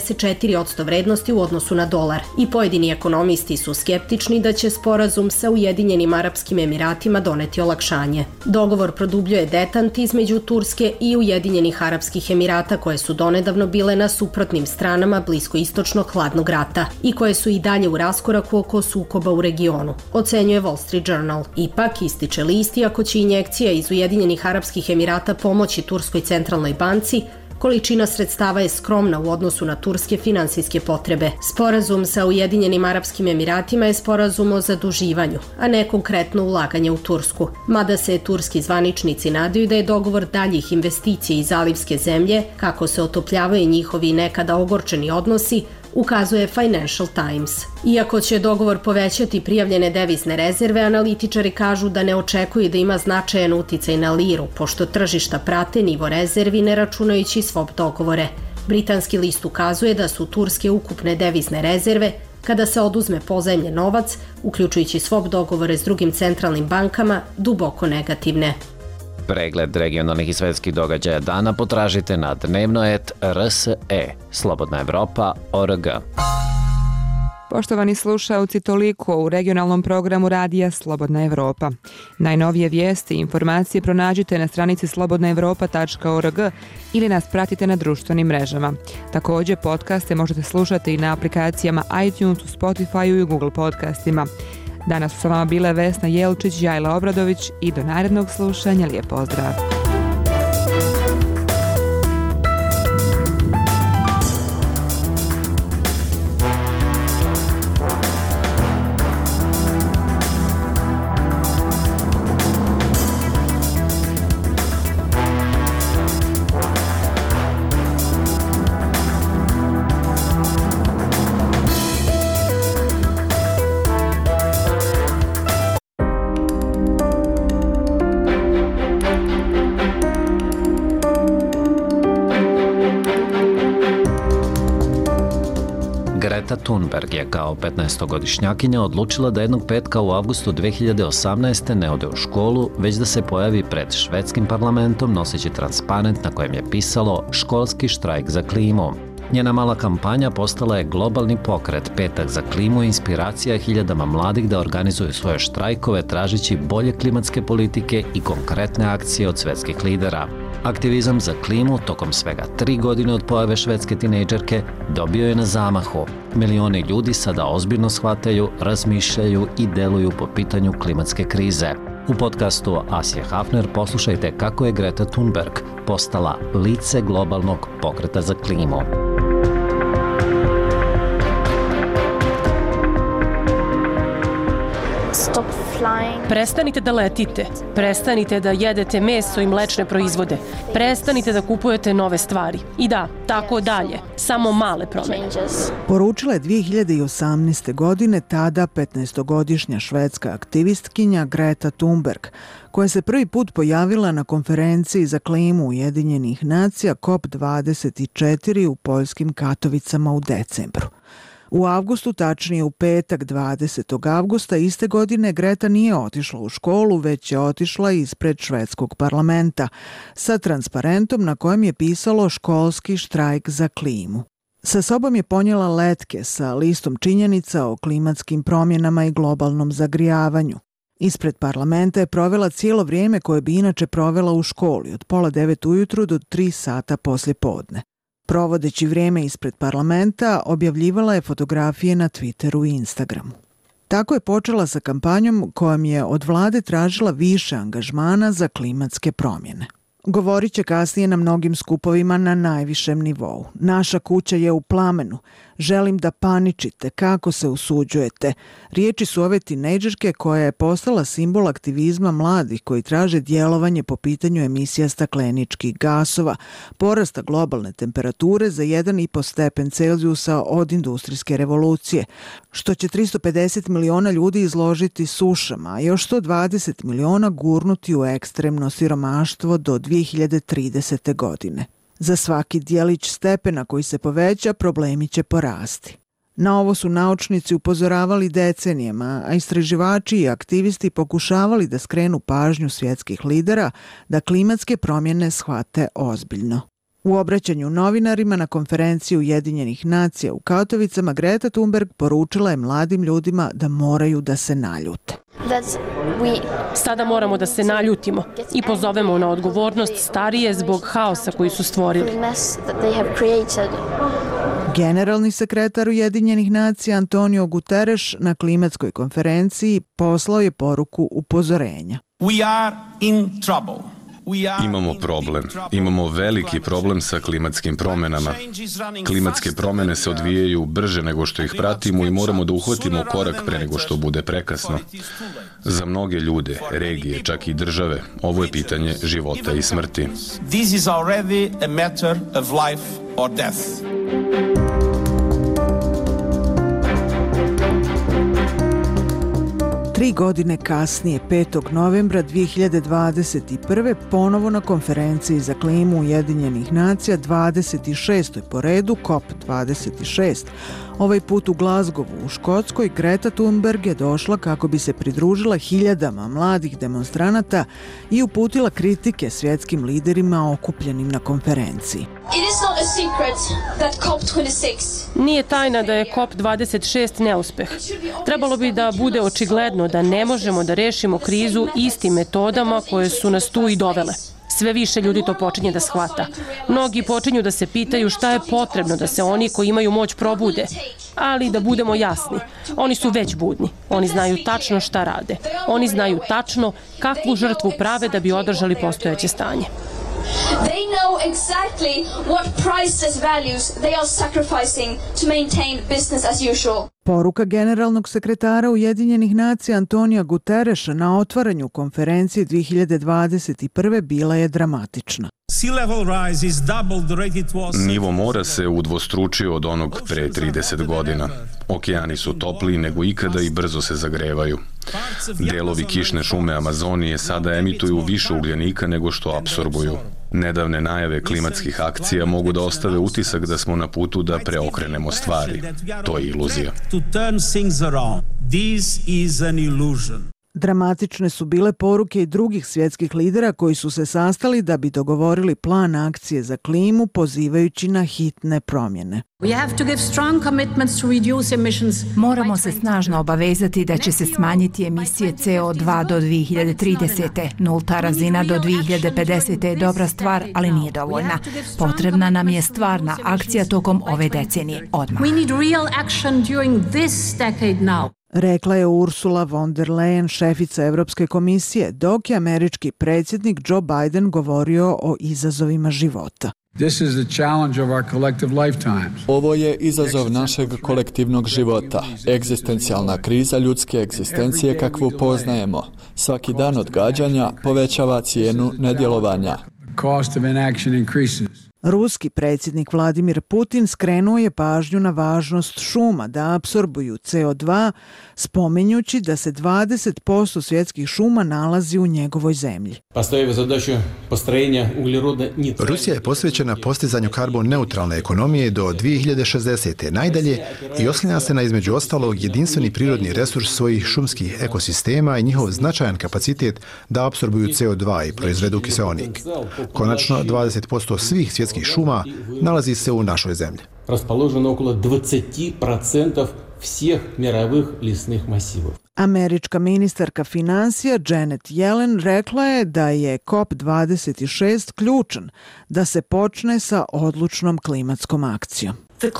44% vrednosti u odnosu na dolar i pojedini ekonomisti su skeptični da će sporazum sa Ujedinjenim Arapskim Emiratima doneti olakšanje. Dogovor produbljuje detant između Turske i Ujedinjenih Arapskih Emirata koje su donedavno bile na suprotnim stranama bliskoistočnog hladnog rata i koje su i dalje u raskoraku oko sukoba u regionu, ocenjuje Wall Street Journal. Ipak, ističe list, ako će injekcija iz Ujedinjenih Arapskih Emirata pomoći Turskoj centralnoj banci, Količina sredstava je skromna u odnosu na turske finansijske potrebe. Sporazum sa Ujedinjenim Arapskim Emiratima je sporazum o zaduživanju, a ne konkretno ulaganje u Tursku. Mada se turski zvaničnici nadaju da je dogovor daljih investicija iz zalivske zemlje, kako se otopljavaju njihovi nekada ogorčeni odnosi, ukazuje Financial Times. Iako će dogovor povećati prijavljene devizne rezerve, analitičari kažu da ne očekuju da ima značajan uticaj na liru, pošto tržišta prate nivo rezervi ne računajući swap dogovore. Britanski list ukazuje da su turske ukupne devizne rezerve, kada se oduzme pozajmljen novac, uključujući swap dogovore s drugim centralnim bankama, duboko negativne. Pregled regionalnih i svetskih događaja dana potražite na dnevno.rs.e, slobodnaevropa.org. Poštovani slušaoci, toliko u regionalnom programu radija Slobodna Evropa. Najnovije vijesti i informacije pronađite na stranici slobodnaevropa.org ili nas pratite na društvenim mrežama. Također, podcaste možete slušati i na aplikacijama iTunes, u Spotify i u Google podcastima. Danas su sa vama bile Vesna Jelčić, Jajla Obradović i do narednog slušanja. Lijep pozdrav! Greta Thunberg je kao 15-godišnjakinja odlučila da jednog petka u avgustu 2018. ne ode u školu, već da se pojavi pred švedskim parlamentom noseći transparent na kojem je pisalo školski štrajk za klimu. Njena mala kampanja postala je globalni pokret Petak za klimu i inspiracija hiljadama mladih da organizuju svoje štrajkove tražeći bolje klimatske politike i konkretne akcije od svetskih lidera. Aktivizam za klimu tokom svega 3 godine od pojave švedske tinejdžerke dobio je na zamahu. Milioni ljudi sada ozbiljno shvataju, razmišljaju i deluju po pitanju klimatske krize. U podcastu Asije Hafner poslušajte kako je Greta Thunberg postala lice globalnog pokreta za klimu. Prestanite da letite, prestanite da jedete meso i mlečne proizvode, prestanite da kupujete nove stvari. I da, tako dalje, samo male promjene. Poručila je 2018. godine tada 15-godišnja švedska aktivistkinja Greta Thunberg, koja se prvi put pojavila na konferenciji za klimu Ujedinjenih nacija COP24 u poljskim Katovicama u decembru. U avgustu, tačnije u petak 20. avgusta iste godine, Greta nije otišla u školu, već je otišla ispred švedskog parlamenta sa transparentom na kojem je pisalo školski štrajk za klimu. Sa sobom je ponijela letke sa listom činjenica o klimatskim promjenama i globalnom zagrijavanju. Ispred parlamenta je provela cijelo vrijeme koje bi inače provela u školi, od 8:30 ujutru do 3 sata poslje podne. Provodeći vrijeme ispred parlamenta, objavljivala je fotografije na Twitteru i Instagramu. Tako je počela sa kampanjom kojom je od vlade tražila više angažmana za klimatske promjene. Govorit će kasnije na mnogim skupovima na najvišem nivou. Naša kuća je u plamenu. Želim da paničite. Kako se usuđujete? Riječi su ove tinejdžerke koja je postala simbol aktivizma mladih koji traže djelovanje po pitanju emisija stakleničkih gasova, porasta globalne temperature za 1,5 stepen Celzijusa od industrijske revolucije, što će 350 miliona ljudi izložiti sušama, a još 120 miliona gurnuti u ekstremno siromaštvo do 2030. godine. Za svaki dijelić stepena koji se poveća, problemi će porasti. Na ovo su naučnici upozoravali decenijama, a istraživači i aktivisti pokušavali da skrenu pažnju svjetskih lidera da klimatske promjene shvate ozbiljno. U obraćanju novinarima na konferenciji Ujedinjenih nacija u Katovicama, Greta Thunberg poručila je mladim ljudima da moraju da se naljute. Sada moramo da se naljutimo i pozovemo na odgovornost starije zbog haosa koji su stvorili. Generalni sekretar Ujedinjenih nacija Antonio Guterres na klimatskoj konferenciji poslao je poruku upozorenja. We are in trouble. Imamo problem. Imamo veliki problem sa klimatskim promenama. Klimatske promene se odvijaju brže nego što ih pratimo i moramo da uhvatimo korak pre nego što bude prekasno. Za mnoge ljude, regije, čak i države, ovo je pitanje života i smrti. This is already a matter of life or death. Tri godine kasnije, 5. novembra 2021. ponovo na konferenciji za klimu Ujedinjenih nacija, 26. po redu, COP26. Ovaj put u Glazgovu u Škotskoj, Greta Thunberg je došla kako bi se pridružila hiljadama mladih demonstranata i uputila kritike svjetskim liderima okupljenim na konferenciji. Nije tajna da je COP26 neuspeh. Trebalo bi da bude očigledno da ne možemo da rešimo krizu istim metodama koje su nas tu i dovele. Sve više ljudi to počinje da shvata. Mnogi počinju da se pitaju šta je potrebno da se oni koji imaju moć probude. Ali da budemo jasni, oni su već budni. Oni znaju tačno šta rade. Oni znaju tačno kakvu žrtvu prave da bi održali postojeće stanje. They know exactly what priceless values they are sacrificing to maintain business as usual. Poruka generalnog sekretara Ujedinjenih nacija Antonija Gutereša na otvaranju konferencije 2021. bila je dramatična. Nivo mora se udvostručio od onog pre 30 godina. Okeani su topliji nego ikada i brzo se zagrevaju. Delovi kišne šume Amazonije sada emituju više ugljenika nego što apsorbuju. Nedavne najave klimatskih akcija mogu da ostave utisak da smo na putu da preokrenemo stvari. To je iluzija. Dramatične su bile poruke i drugih svjetskih lidera koji su se sastali da bi dogovorili plan akcije za klimu pozivajući na hitne promjene. Moramo se snažno obavezati da će se smanjiti emisije CO2 do 2030. Nulta razina do 2050. je dobra stvar, ali nije dovoljna. Potrebna nam je stvarna akcija tokom ove decenije, odmah. Rekla je Ursula von der Leyen, šefica Evropske komisije, dok je američki predsjednik Joe Biden govorio o izazovima života. Ovo je izazov našeg kolektivnog života, egzistencijalna kriza ljudske egzistencije kakvu poznajemo. Svaki dan odgađanja povećava cijenu nedjelovanja. Ruski predsjednik Vladimir Putin skrenuo je pažnju na važnost šuma da apsorbuju CO2, spominjući da se 20% svjetskih šuma nalazi u njegovoj zemlji. Rusija je posvećena postizanju karbon neutralne ekonomije do 2060. najdalje i oslanja se na između ostalog jedinstveni prirodni resurs svojih šumskih ekosistema i njihov značajan kapacitet da apsorbuju CO2 i proizvedu kiseonik. Konačno, 20% svih svjetskih šuma nalazi se u našoj zemlji. Расположено около 20% всех мировых лесных массивов. Američka ministarka financija Janet Yellen rekla je da je COP26 ključan da se počne sa odlučnom klimatskom akcijom.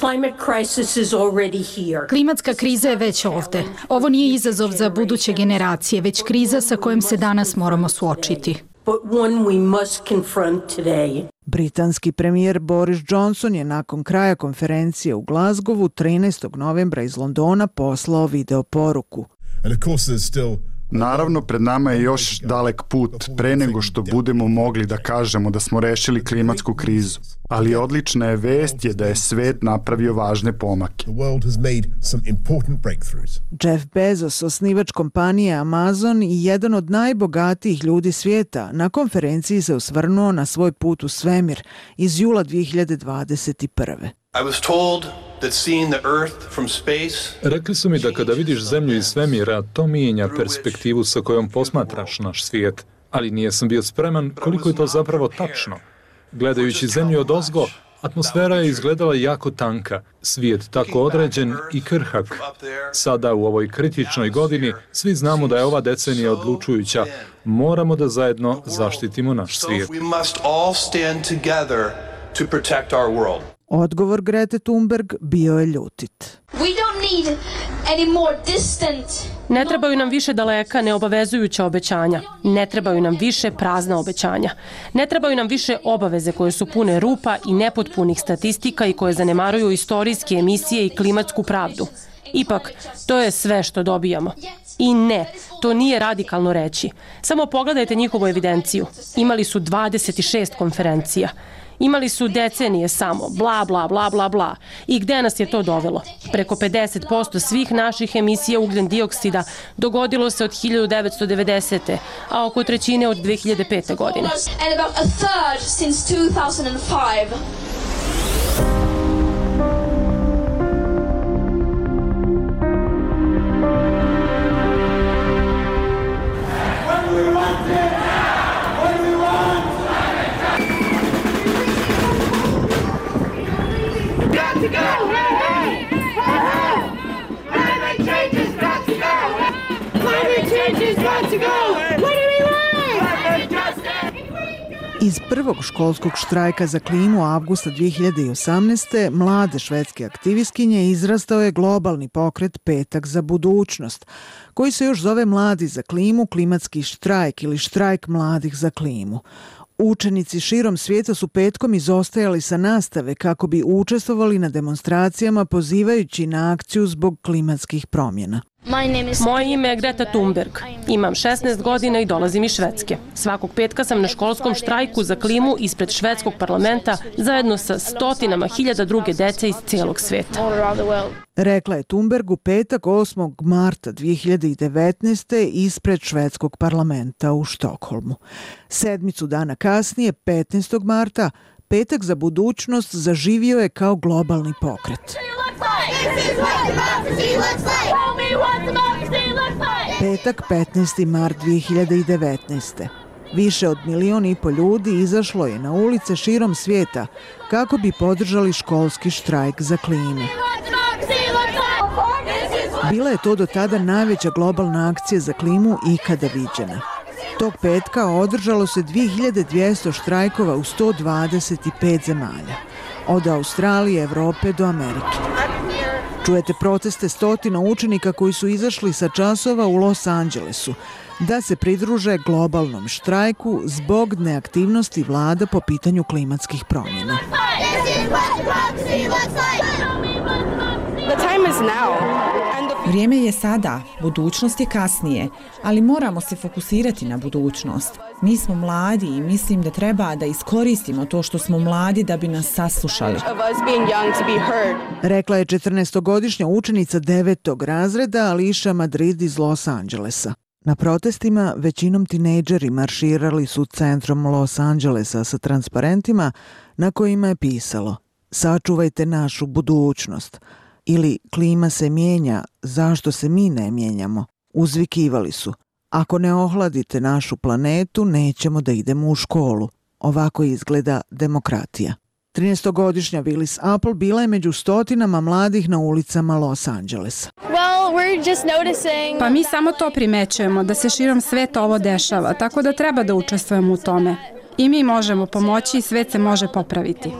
Klimatska kriza je već ovde. Ovo nije izazov za buduće generacije, već kriza sa kojom se danas moramo suočiti. Britanski premijer Boris Johnson je nakon kraja konferencije u Glazgovu 13. novembra iz Londona poslao video poruku. Naravno, pred nama je još dalek put pre nego što budemo mogli da kažemo da smo rešili klimatsku krizu. Ali odlična je vest da je svet napravio važne pomake. Jeff Bezos, osnivač kompanije Amazon i jedan od najbogatijih ljudi svijeta, na konferenciji se osvrnuo na svoj put u svemir iz jula 2021. Rekli su mi da kada vidiš zemlju iz svemira, to mijenja perspektivu sa kojom posmatraš naš svijet, ali nisam bio spreman koliko je to zapravo tačno. Gledajući zemlju odozgo, atmosfera je izgledala jako tanka, svijet tako određen i krhak. Sada u ovoj kritičnoj godini svi znamo da je ova decenija odlučujuća. Moramo da zajedno zaštitimo naš svijet. Odgovor Grete Thunberg bio je ljutit. Ne trebaju nam više daleka, neobavezujuća obećanja. Ne trebaju nam više prazna obećanja. Ne trebaju nam više obaveze koje su pune rupa i nepotpunih statistika i koje zanemaruju istorijske emisije i klimatsku pravdu. Ipak, to je sve što dobijamo. I ne, to nije radikalno reći. Samo pogledajte njihovu evidenciju. Imali su 26 konferencija. Imali su decenije samo, bla, bla, bla, bla, bla. I gde nas je to dovelo? Preko 50% svih naših emisija ugljen dioksida dogodilo se od 1990. a oko trećine od 2005. godine. Iz prvog školskog štrajka za klimu avgusta 2018. mlade švedske aktivistkinje izrastao je globalni pokret Petak za budućnost, koji se još zove Mladi za klimu, klimatski štrajk ili štrajk mladih za klimu. Učenici širom svijeta su petkom izostajali sa nastave kako bi učestvovali na demonstracijama pozivajući na akciju zbog klimatskih promjena. Moje ime je Greta Thunberg. Imam 16 godina i dolazim iz Švedske. Svakog petka sam na školskom štrajku za klimu ispred švedskog parlamenta zajedno sa stotinama hiljada druge dece iz cijelog sveta. Rekla je Thunberg u petak 8. marta 2019. ispred švedskog parlamenta u Štokholmu. Sedmicu dana kasnije, 15. marta, Petak za budućnost zaživio je kao globalni pokret. Petak 15. mart 2019. Više od 1,5 miliona ljudi izašlo je na ulice širom svijeta kako bi podržali školski štrajk za klimu. Bila je to do tada najveća globalna akcija za klimu ikada viđena. Tog petka održalo se 2200 štrajkova u 125 zemalja, od Australije, Evrope do Amerike. Čujete proteste stotina učenika koji su izašli sa časova u Los Angelesu da se pridruže globalnom štrajku zbog neaktivnosti vlada po pitanju klimatskih promjena. Vrijeme je sada, budućnost je kasnije, ali moramo se fokusirati na budućnost. Mi smo mladi i mislim da treba da iskoristimo to što smo mladi da bi nas saslušali. Rekla je 14-godišnja učenica 9. razreda Alicia Madrid iz Los Angelesa. Na protestima većinom tinejdžeri marširali su centrom Los Angelesa sa transparentima na kojima je pisalo "Sačuvajte našu budućnost" ili "Klima se mijenja, zašto se mi ne mijenjamo?" Uzvikivali su: "Ako ne ohladite našu planetu, nećemo da idemo u školu." Ovako izgleda demokratija. 13-godišnja Willis Apple bila je među stotinama mladih na ulicama Los Angelesa. Pa mi samo to primećujemo, da se širom sveta ovo dešava, tako da treba da učestvujemo u tome. I mi možemo pomoći i svet se može popraviti.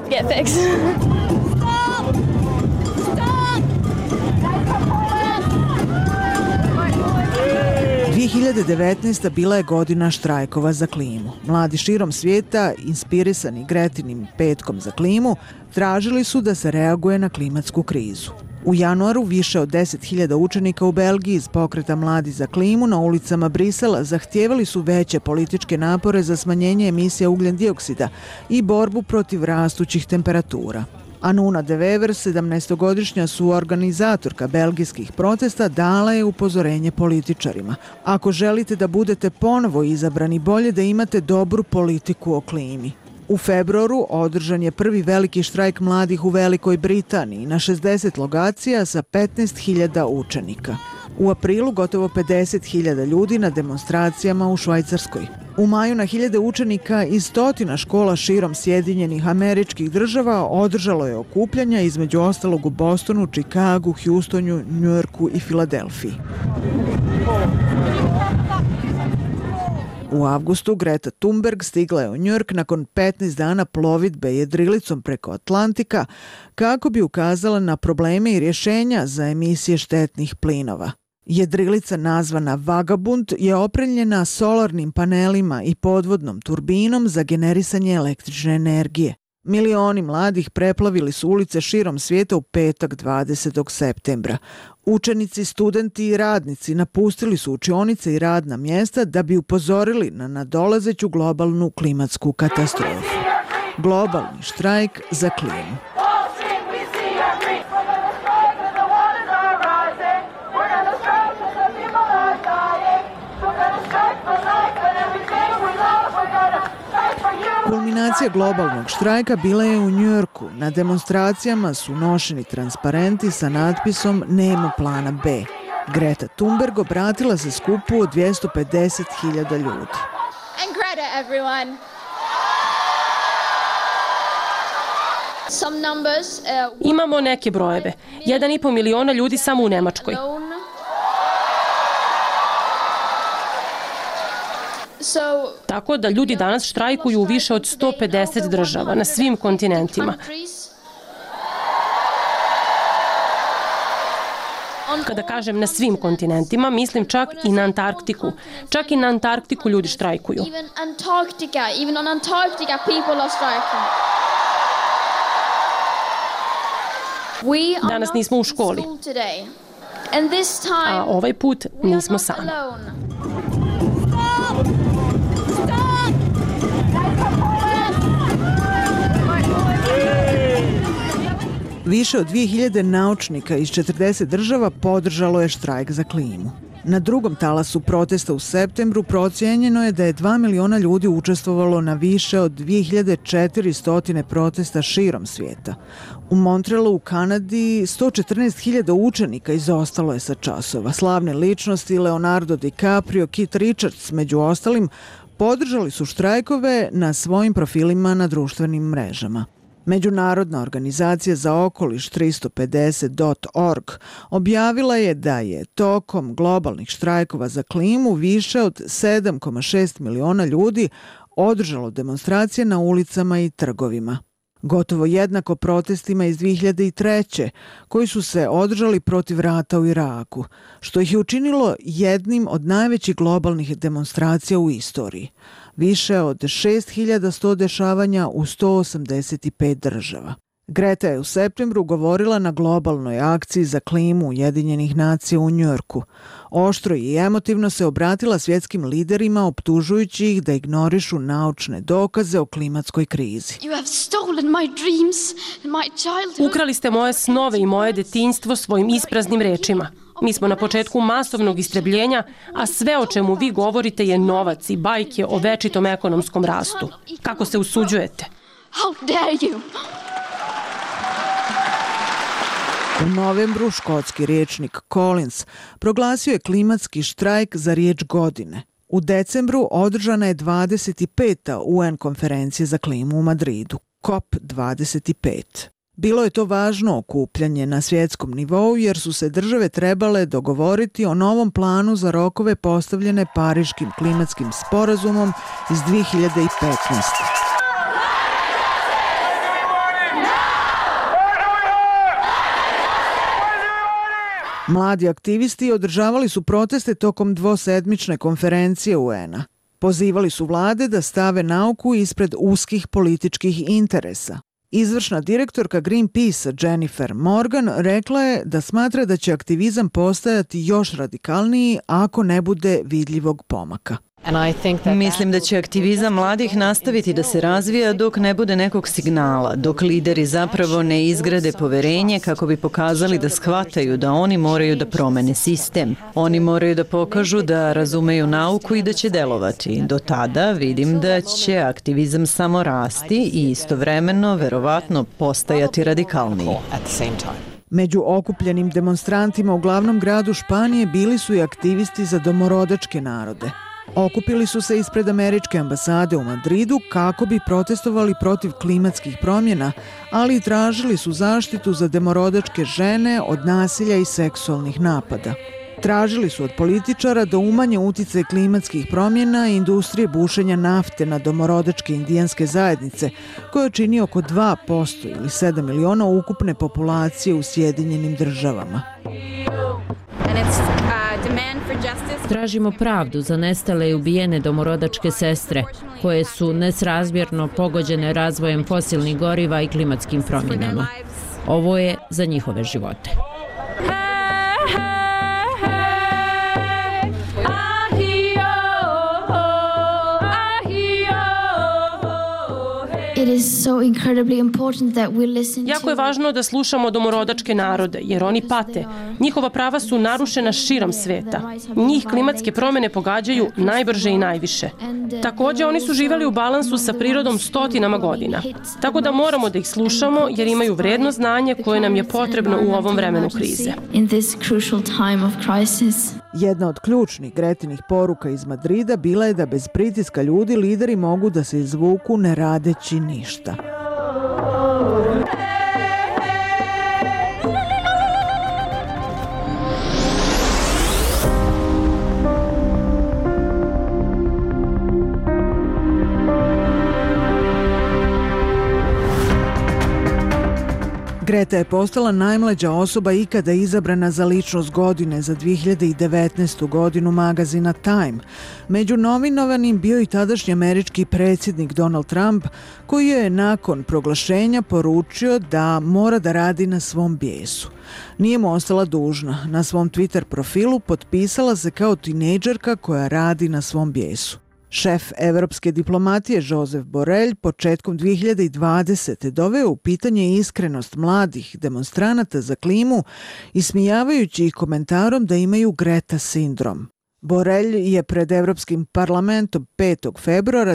2019. bila je godina štrajkova za klimu. Mladi širom svijeta, inspirisani Gretinim petkom za klimu, tražili su da se reaguje na klimatsku krizu. U januaru više od 10.000 učenika u Belgiji iz pokreta Mladi za klimu na ulicama Brisela zahtijevali su veće političke napore za smanjenje emisija ugljen dioksida i borbu protiv rastućih temperatura. Anuna de Wever, 17-godišnja suorganizatorka belgijskih protesta, dala je upozorenje političarima. Ako želite da budete ponovo izabrani, bolje da imate dobru politiku o klimi. U februaru održan je prvi veliki štrajk mladih u Velikoj Britaniji na 60 lokacija sa 15.000 učenika. U aprilu gotovo 50.000 ljudi na demonstracijama u Švajcarskoj. U maju na 1000 učenika iz stotina škola širom Sjedinjenih Američkih Država održalo je okupljanja, između ostalog u Bostonu, Čikagu, Houstonu, Njujorku i Filadelfiji. U avgustu Greta Thunberg stigla je u Njujork nakon 15 dana plovidbe jedrilicom preko Atlantika kako bi ukazala na probleme i rješenja za emisije štetnih plinova. Jedrilica nazvana Vagabund je opremljena solarnim panelima i podvodnom turbinom za generisanje električne energije. Milioni mladih preplavili su ulice širom svijeta u petak 20. septembra. Učenici, studenti i radnici napustili su učionice i radna mjesta da bi upozorili na nadolazeću globalnu klimatsku katastrofu. Globalni štrajk za klimu. Kulminacija globalnog štrajka bila je u Njujorku. Na demonstracijama su nošeni transparenti sa natpisom "Nema plana B". Greta Thunberg obratila se skupu od 250.000 ljudi. Imamo neke brojeve. 1,5 miliona ljudi samo u Nemačkoj. Tako da ljudi danas štrajkuju u više od 150 država na svim kontinentima. Kada kažem na svim kontinentima, mislim čak i na Antarktiku. Čak i na Antarktiku ljudi štrajkuju. Danas nismo u školi. A ovaj put nismo sami. Više od 2000 naučnika iz 40 država podržalo je štrajk za klimu. Na drugom talasu protesta u septembru procijenjeno je da je 2 miliona ljudi učestvovalo na više od 2400 protesta širom svijeta. U Montrealu u Kanadi 114.000 učenika izostalo je sa časova. Slavne ličnosti Leonardo DiCaprio, Keith Richards među ostalim podržali su štrajkove na svojim profilima na društvenim mrežama. Međunarodna organizacija za okoliš 350.org objavila je da je tokom globalnih štrajkova za klimu više od 7,6 miliona ljudi održalo demonstracije na ulicama i trgovima. Gotovo jednako protestima iz 2003. koji su se održali protiv rata u Iraku, što ih je učinilo jednim od najvećih globalnih demonstracija u istoriji. Više od 6.100 dešavanja u 185 država. Greta je u septembru govorila na globalnoj akciji za klimu Ujedinjenih nacija u Njujorku. Oštro i emotivno se obratila svjetskim liderima optužujući ih da ignorišu naučne dokaze o klimatskoj krizi. Ukrali ste moje snove i moje detinjstvo svojim ispraznim rečima. Mi smo na početku masovnog istrebljenja, a sve o čemu vi govorite je novac i bajke o večitom ekonomskom rastu. Kako se usuđujete? U novembru škotski rječnik Collins proglasio je klimatski štrajk za riječ godine. U decembru održana je 25. UN konferencija za klimu u Madridu, COP25. Bilo je to važno okupljanje na svjetskom nivou jer su se države trebale dogovoriti o novom planu za rokove postavljene Pariškim klimatskim sporazumom iz 2015. Mladi aktivisti održavali su proteste tokom dvosedmične konferencije UN-a. Pozivali su vlade da stave nauku ispred uskih političkih interesa. Izvršna direktorka Greenpeace Jennifer Morgan rekla je da smatra da će aktivizam postajati još radikalniji ako ne bude vidljivog pomaka. Mislim da će aktivizam mladih nastaviti da se razvija dok ne bude nekog signala, dok lideri zapravo ne izgrade poverenje kako bi pokazali da shvataju da oni moraju da promene sistem. Oni moraju da pokažu da razumeju nauku i da će delovati. Do tada vidim da će aktivizam samo rasti i istovremeno verovatno postajati radikalniji. Među okupljenim demonstrantima u glavnom gradu Španije bili su i aktivisti za domorodačke narode. Okupili su se ispred američke ambasade u Madridu kako bi protestovali protiv klimatskih promjena, ali i tražili su zaštitu za domorodačke žene od nasilja i seksualnih napada. Tražili su od političara da umanje uticaj klimatskih promjena i industrije bušenja nafte na domorodačke indijanske zajednice, koja čini oko 2% ili 7 miliona ukupne populacije u Sjedinjenim državama. Tražimo pravdu za nestale i ubijene domorodačke sestre, koje su nesrazmjerno pogođene razvojem fosilnih goriva i klimatskim promjenama. Ovo je za njihove živote. Jako je važno da slušamo domorodačke narode, jer oni pate. Njihova prava su narušena širom sveta. Njih klimatske promjene pogađaju najbrže i najviše. Također, oni su živjeli u balansu sa prirodom stotinama godina. Tako da moramo da ih slušamo, jer imaju vredno znanje koje nam je potrebno u ovom vremenu krize. Jedna od ključnih Gretinih poruka iz Madrida bila je da bez pritiska ljudi lideri mogu da se izvuku ne radeći ništa. Greta je postala najmlađa osoba ikada izabrana za ličnost godine za 2019. godinu magazina Time. Među nominovanim bio i tadašnji američki predsjednik Donald Trump, koji je nakon proglašenja poručio da mora da radi na svom bijesu. Nije mu ostala dužna. Na svom Twitter profilu potpisala se kao tinejdžerka koja radi na svom bijesu. Šef evropske diplomatije Josep Borrell početkom 2020. doveo u pitanje iskrenost mladih demonstranata za klimu, ismijavajući ih komentarom da imaju Greta sindrom. Borrell je pred Evropskim parlamentom 5. februara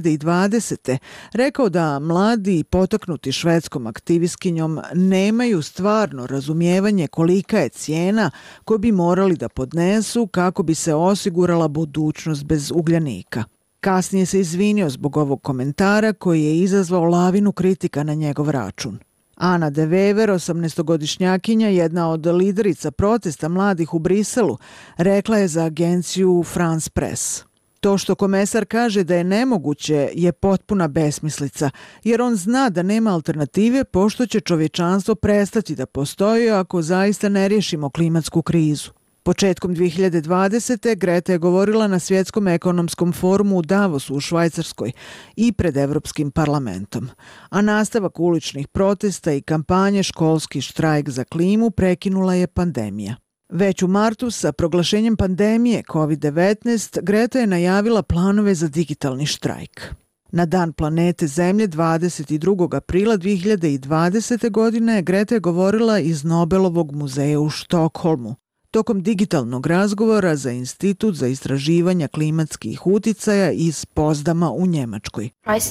2020. rekao da mladi potaknuti švedskom aktivistkinjom nemaju stvarno razumijevanje kolika je cijena koju bi morali da podnesu kako bi se osigurala budućnost bez ugljanika. Kasnije se izvinio zbog ovog komentara koji je izazvao lavinu kritika na njegov račun. Ana de Wever, 18-godišnjakinja, jedna od liderica protesta mladih u Briselu, rekla je za agenciju France Press. To što komesar kaže da je nemoguće je potpuna besmislica, jer on zna da nema alternative pošto će čovječanstvo prestati da postoji ako zaista ne riješimo klimatsku krizu. Početkom 2020. Greta je govorila na Svjetskom ekonomskom forumu u Davosu u Švajcarskoj i pred Evropskim parlamentom. A nastavak uličnih protesta i kampanje Školski štrajk za klimu prekinula je pandemija. Već u martu sa proglašenjem pandemije COVID-19 Greta je najavila planove za digitalni štrajk. Na Dan planete Zemlje 22. aprila 2020. godine Greta je govorila iz Nobelovog muzeja u Štokholmu. Tokom digitalnog razgovora za Institut za istraživanja klimatskih uticaja iz Pozdama u Njemačkoj.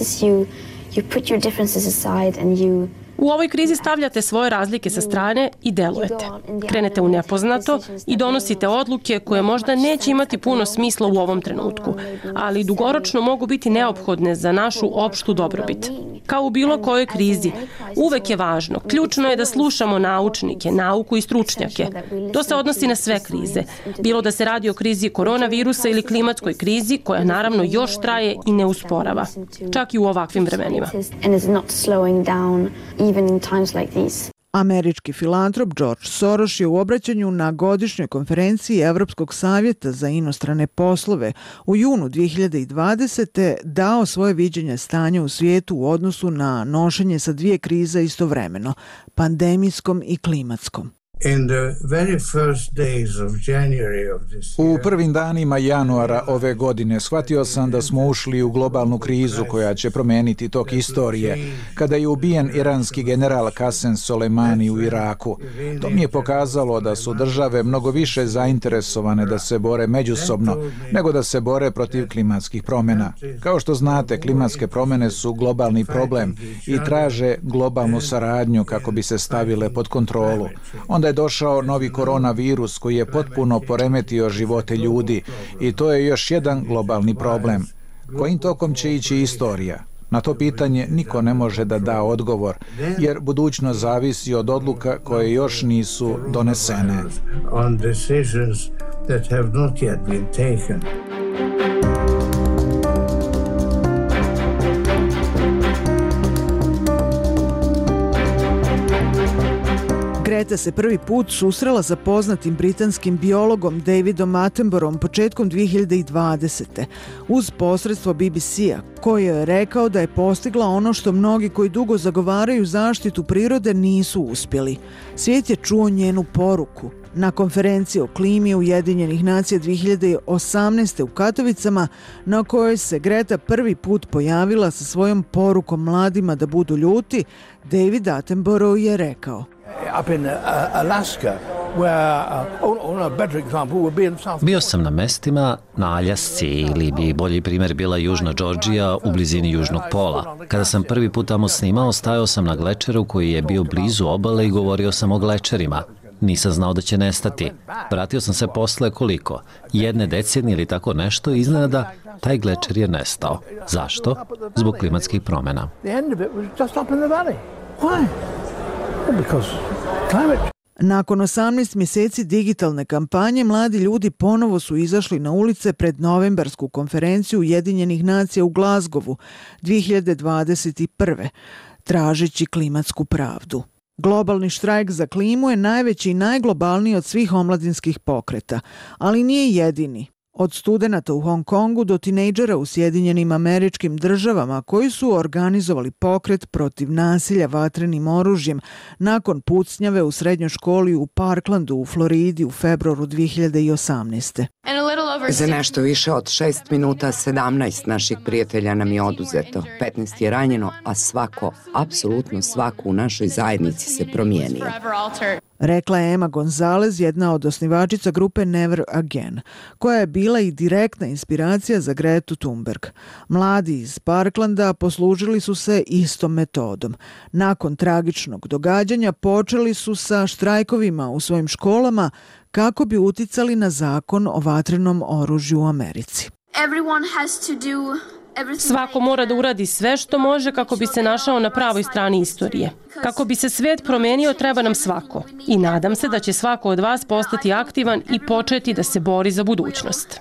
U ovoj krizi stavljate svoje razlike sa strane i delujete. Krenete u nepoznato i donosite odluke koje možda neće imati puno smisla u ovom trenutku, ali dugoročno mogu biti neophodne za našu opštu dobrobit. Kao u bilo kojoj krizi, uvek je važno, ključno je da slušamo naučnike, nauku i stručnjake. To se odnosi na sve krize. Bilo da se radi o krizi koronavirusa ili klimatskoj krizi, koja naravno još traje i ne usporava, čak i u ovakvim vremenima. Američki filantrop George Soros je u obraćanju na godišnjoj konferenciji Evropskog savjeta za inostrane poslove u junu 2020. dao svoje viđenje stanja u svijetu u odnosu na nošenje sa dvije krize istovremeno, pandemijskom i klimatskom. U prvim danima januara ove godine shvatio sam da smo ušli u globalnu krizu koja će promijeniti tok istorije, kada je ubijen iranski general Qasem Soleimani u Iraku. To mi je pokazalo da su države mnogo više zainteresovane da se bore međusobno nego da se bore protiv klimatskih promjena. Kao što znate, klimatske promjene su globalni problem i traže globalnu saradnju kako bi se stavile pod kontrolu. Onda je došao novi koronavirus koji je potpuno poremetio živote ljudi i to je još jedan globalni problem. Kojim tokom će ići istorija? Na to pitanje niko ne može da da odgovor, jer budućnost zavisi od odluka koje još nisu donesene. Greta se prvi put susrela sa poznatim britanskim biologom Davidom Attenboroughom početkom 2020. uz posredstvo BBC-a, koji je rekao da je postigla ono što mnogi koji dugo zagovaraju zaštitu prirode nisu uspjeli. Svijet je čuo njenu poruku. Na konferenciji o klimi Ujedinjenih nacija 2018. u Katovicama, na kojoj se Greta prvi put pojavila sa svojom porukom mladima da budu ljuti, David Attenborough je rekao: Bio sam na mestima na Aljasci ili bi bolji primjer bila Južna Džordžija u blizini Južnog pola. Kada sam prvi put tamo snimao, stajao sam na glečeru koji je bio blizu obale i govorio sam o glečerima. Nisam znao da će nestati. Vratio sam se posle koliko? 1 decenije ili tako nešto i iznenada taj glečer je nestao. Zašto? Zbog klimatskih promjena. Nakon 18 mjeseci digitalne kampanje, mladi ljudi ponovo su izašli na ulice pred novembarsku konferenciju Ujedinjenih nacija u Glasgowu 2021. tražeći klimatsku pravdu. Globalni štrajk za klimu je najveći i najglobalniji od svih omladinskih pokreta, ali nije jedini. Od studenata u Hong Kongu do tinejdžera u Sjedinjenim Američkim Državama koji su organizovali pokret protiv nasilja vatrenim oružjem nakon pucnjave u srednjoj školi u Parklandu u Floridi u februaru 2018. Za nešto više od 6 minuta 17 naših prijatelja nam je oduzeto, 15 je ranjeno, a svako, apsolutno svako u našoj zajednici se promijenio. Rekla je Emma Gonzalez, jedna od osnivačica grupe Never Again, koja je bila i direktna inspiracija za Gretu Thunberg. Mladi iz Parklanda poslužili su se istom metodom. Nakon tragičnog događanja počeli su sa štrajkovima u svojim školama kako bi uticali na zakon o vatrenom oružju u Americi. Svako mora da uradi sve što može kako bi se našao na pravoj strani istorije. Kako bi se svijet promenio, treba nam svako. I nadam se da će svako od vas postati aktivan i početi da se bori za budućnost.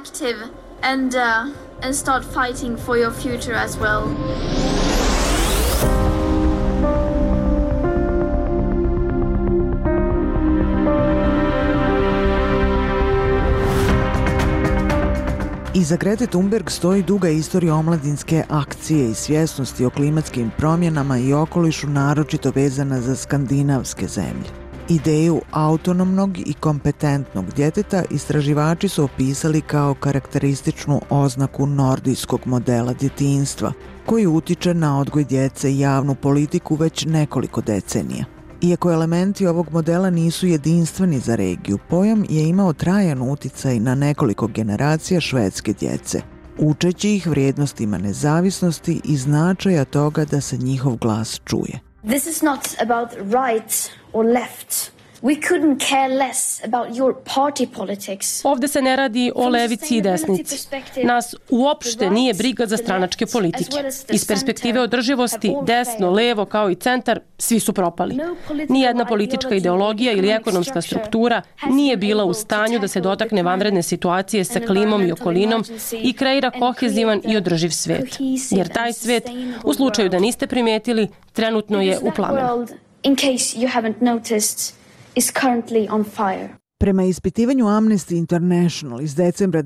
Iza Grete Thunberg stoji duga istorija omladinske akcije i svjesnosti o klimatskim promjenama i okolišu, naročito vezana za skandinavske zemlje. Ideju autonomnog i kompetentnog djeteta istraživači su opisali kao karakterističnu oznaku nordijskog modela djetinjstva, koji utiče na odgoj djece i javnu politiku već nekoliko decenija. Iako elementi ovog modela nisu jedinstveni za regiju, pojam je imao trajan uticaj na nekoliko generacija švedske djece, učeći ih vrijednostima nezavisnosti i značaja toga da se njihov glas čuje. This is not about right or left. We couldn't care less about your party politics. Ovde se ne radi o levici i desnici. Nas uopšte nije briga za stranačke politike. Iz perspektive održivosti, desno, levo kao i centar, svi su propali. Nijedna politička ideologija ili ekonomska struktura nije bila u stanju da se dotakne vanredne situacije sa klimom i okolinom i kreira kohezivan i održiv svet. Jer taj svet, u slučaju da niste primetili, trenutno je u plamenu. In case you haven't noticed, is currently on fire. Prema ispitivanju Amnesty International iz decembra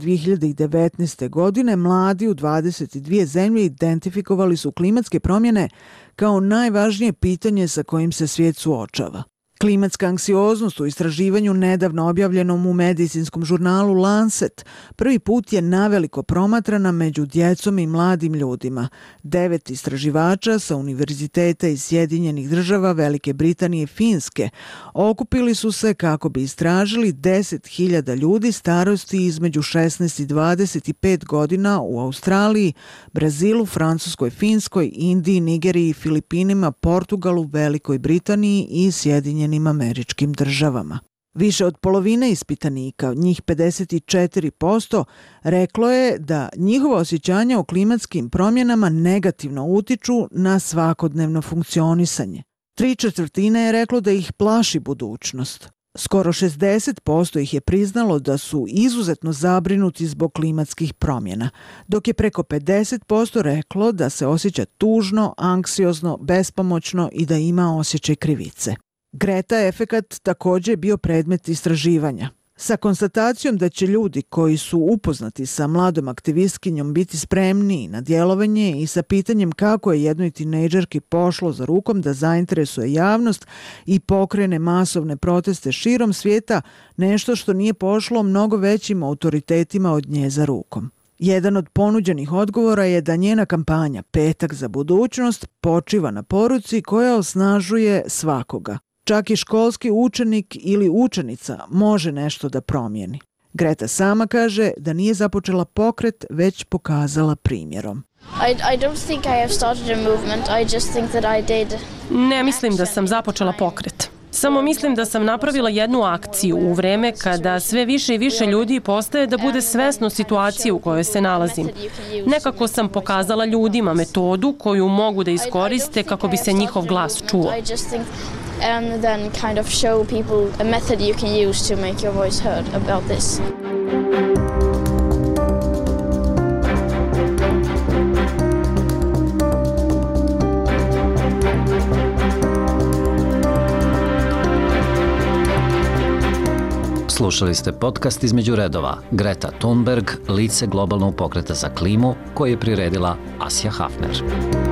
2019. godine, mladi u 22 zemlje identifikovali su klimatske promjene kao najvažnije pitanje sa kojim se svijet suočava. Klimatska anksioznost u istraživanju nedavno objavljenom u medicinskom žurnalu Lancet prvi put je naveliko promatrana među djecom i mladim ljudima. 9 istraživača sa univerziteta iz Sjedinjenih Država, Velike Britanije i Finske okupili su se kako bi istražili 10.000 ljudi starosti između 16 i 25 godina u Australiji, Brazilu, Francuskoj, Finskoj, Indiji, Nigeriji, Filipinima, Portugalu, Velikoj Britaniji i Sjedinjenim Američkim Državama. Više od polovine ispitanika, njih 54%, reklo je da njihova osjećanja o klimatskim promjenama negativno utiču na svakodnevno funkcionisanje. 3/4 je reklo da ih plaši budućnost. Skoro 60% ih je priznalo da su izuzetno zabrinuti zbog klimatskih promjena, dok je preko 50% reklo da se osjeća tužno, anksiozno, bespomoćno i da ima osjećaj krivice. Greta efekat također je bio predmet istraživanja. Sa konstatacijom da će ljudi koji su upoznati sa mladom aktivistkinjom biti spremniji na djelovanje i sa pitanjem kako je jednoj tinejdžerki pošlo za rukom da zainteresuje javnost i pokrene masovne proteste širom svijeta, nešto što nije pošlo mnogo većim autoritetima od nje za rukom. Jedan od ponuđenih odgovora je da njena kampanja Petak za budućnost počiva na poruci koja osnažuje svakoga. Čak i školski učenik ili učenica može nešto da promijeni. Greta sama kaže da nije započela pokret, već pokazala primjerom. Ne mislim da sam započela pokret. Samo mislim da sam napravila jednu akciju u vreme kada sve više i više ljudi postaje da bude svesno situacije u kojoj se nalazim. Nekako sam pokazala ljudima metodu koju mogu da iskoriste kako bi se njihov glas čuo. And then kind of show people a method you can use to make your voice heard about this. Slušali ste podcast Između redova. Greta Thunberg, lice globalnog pokreta za klimu, koji je priredila Asja Hafner.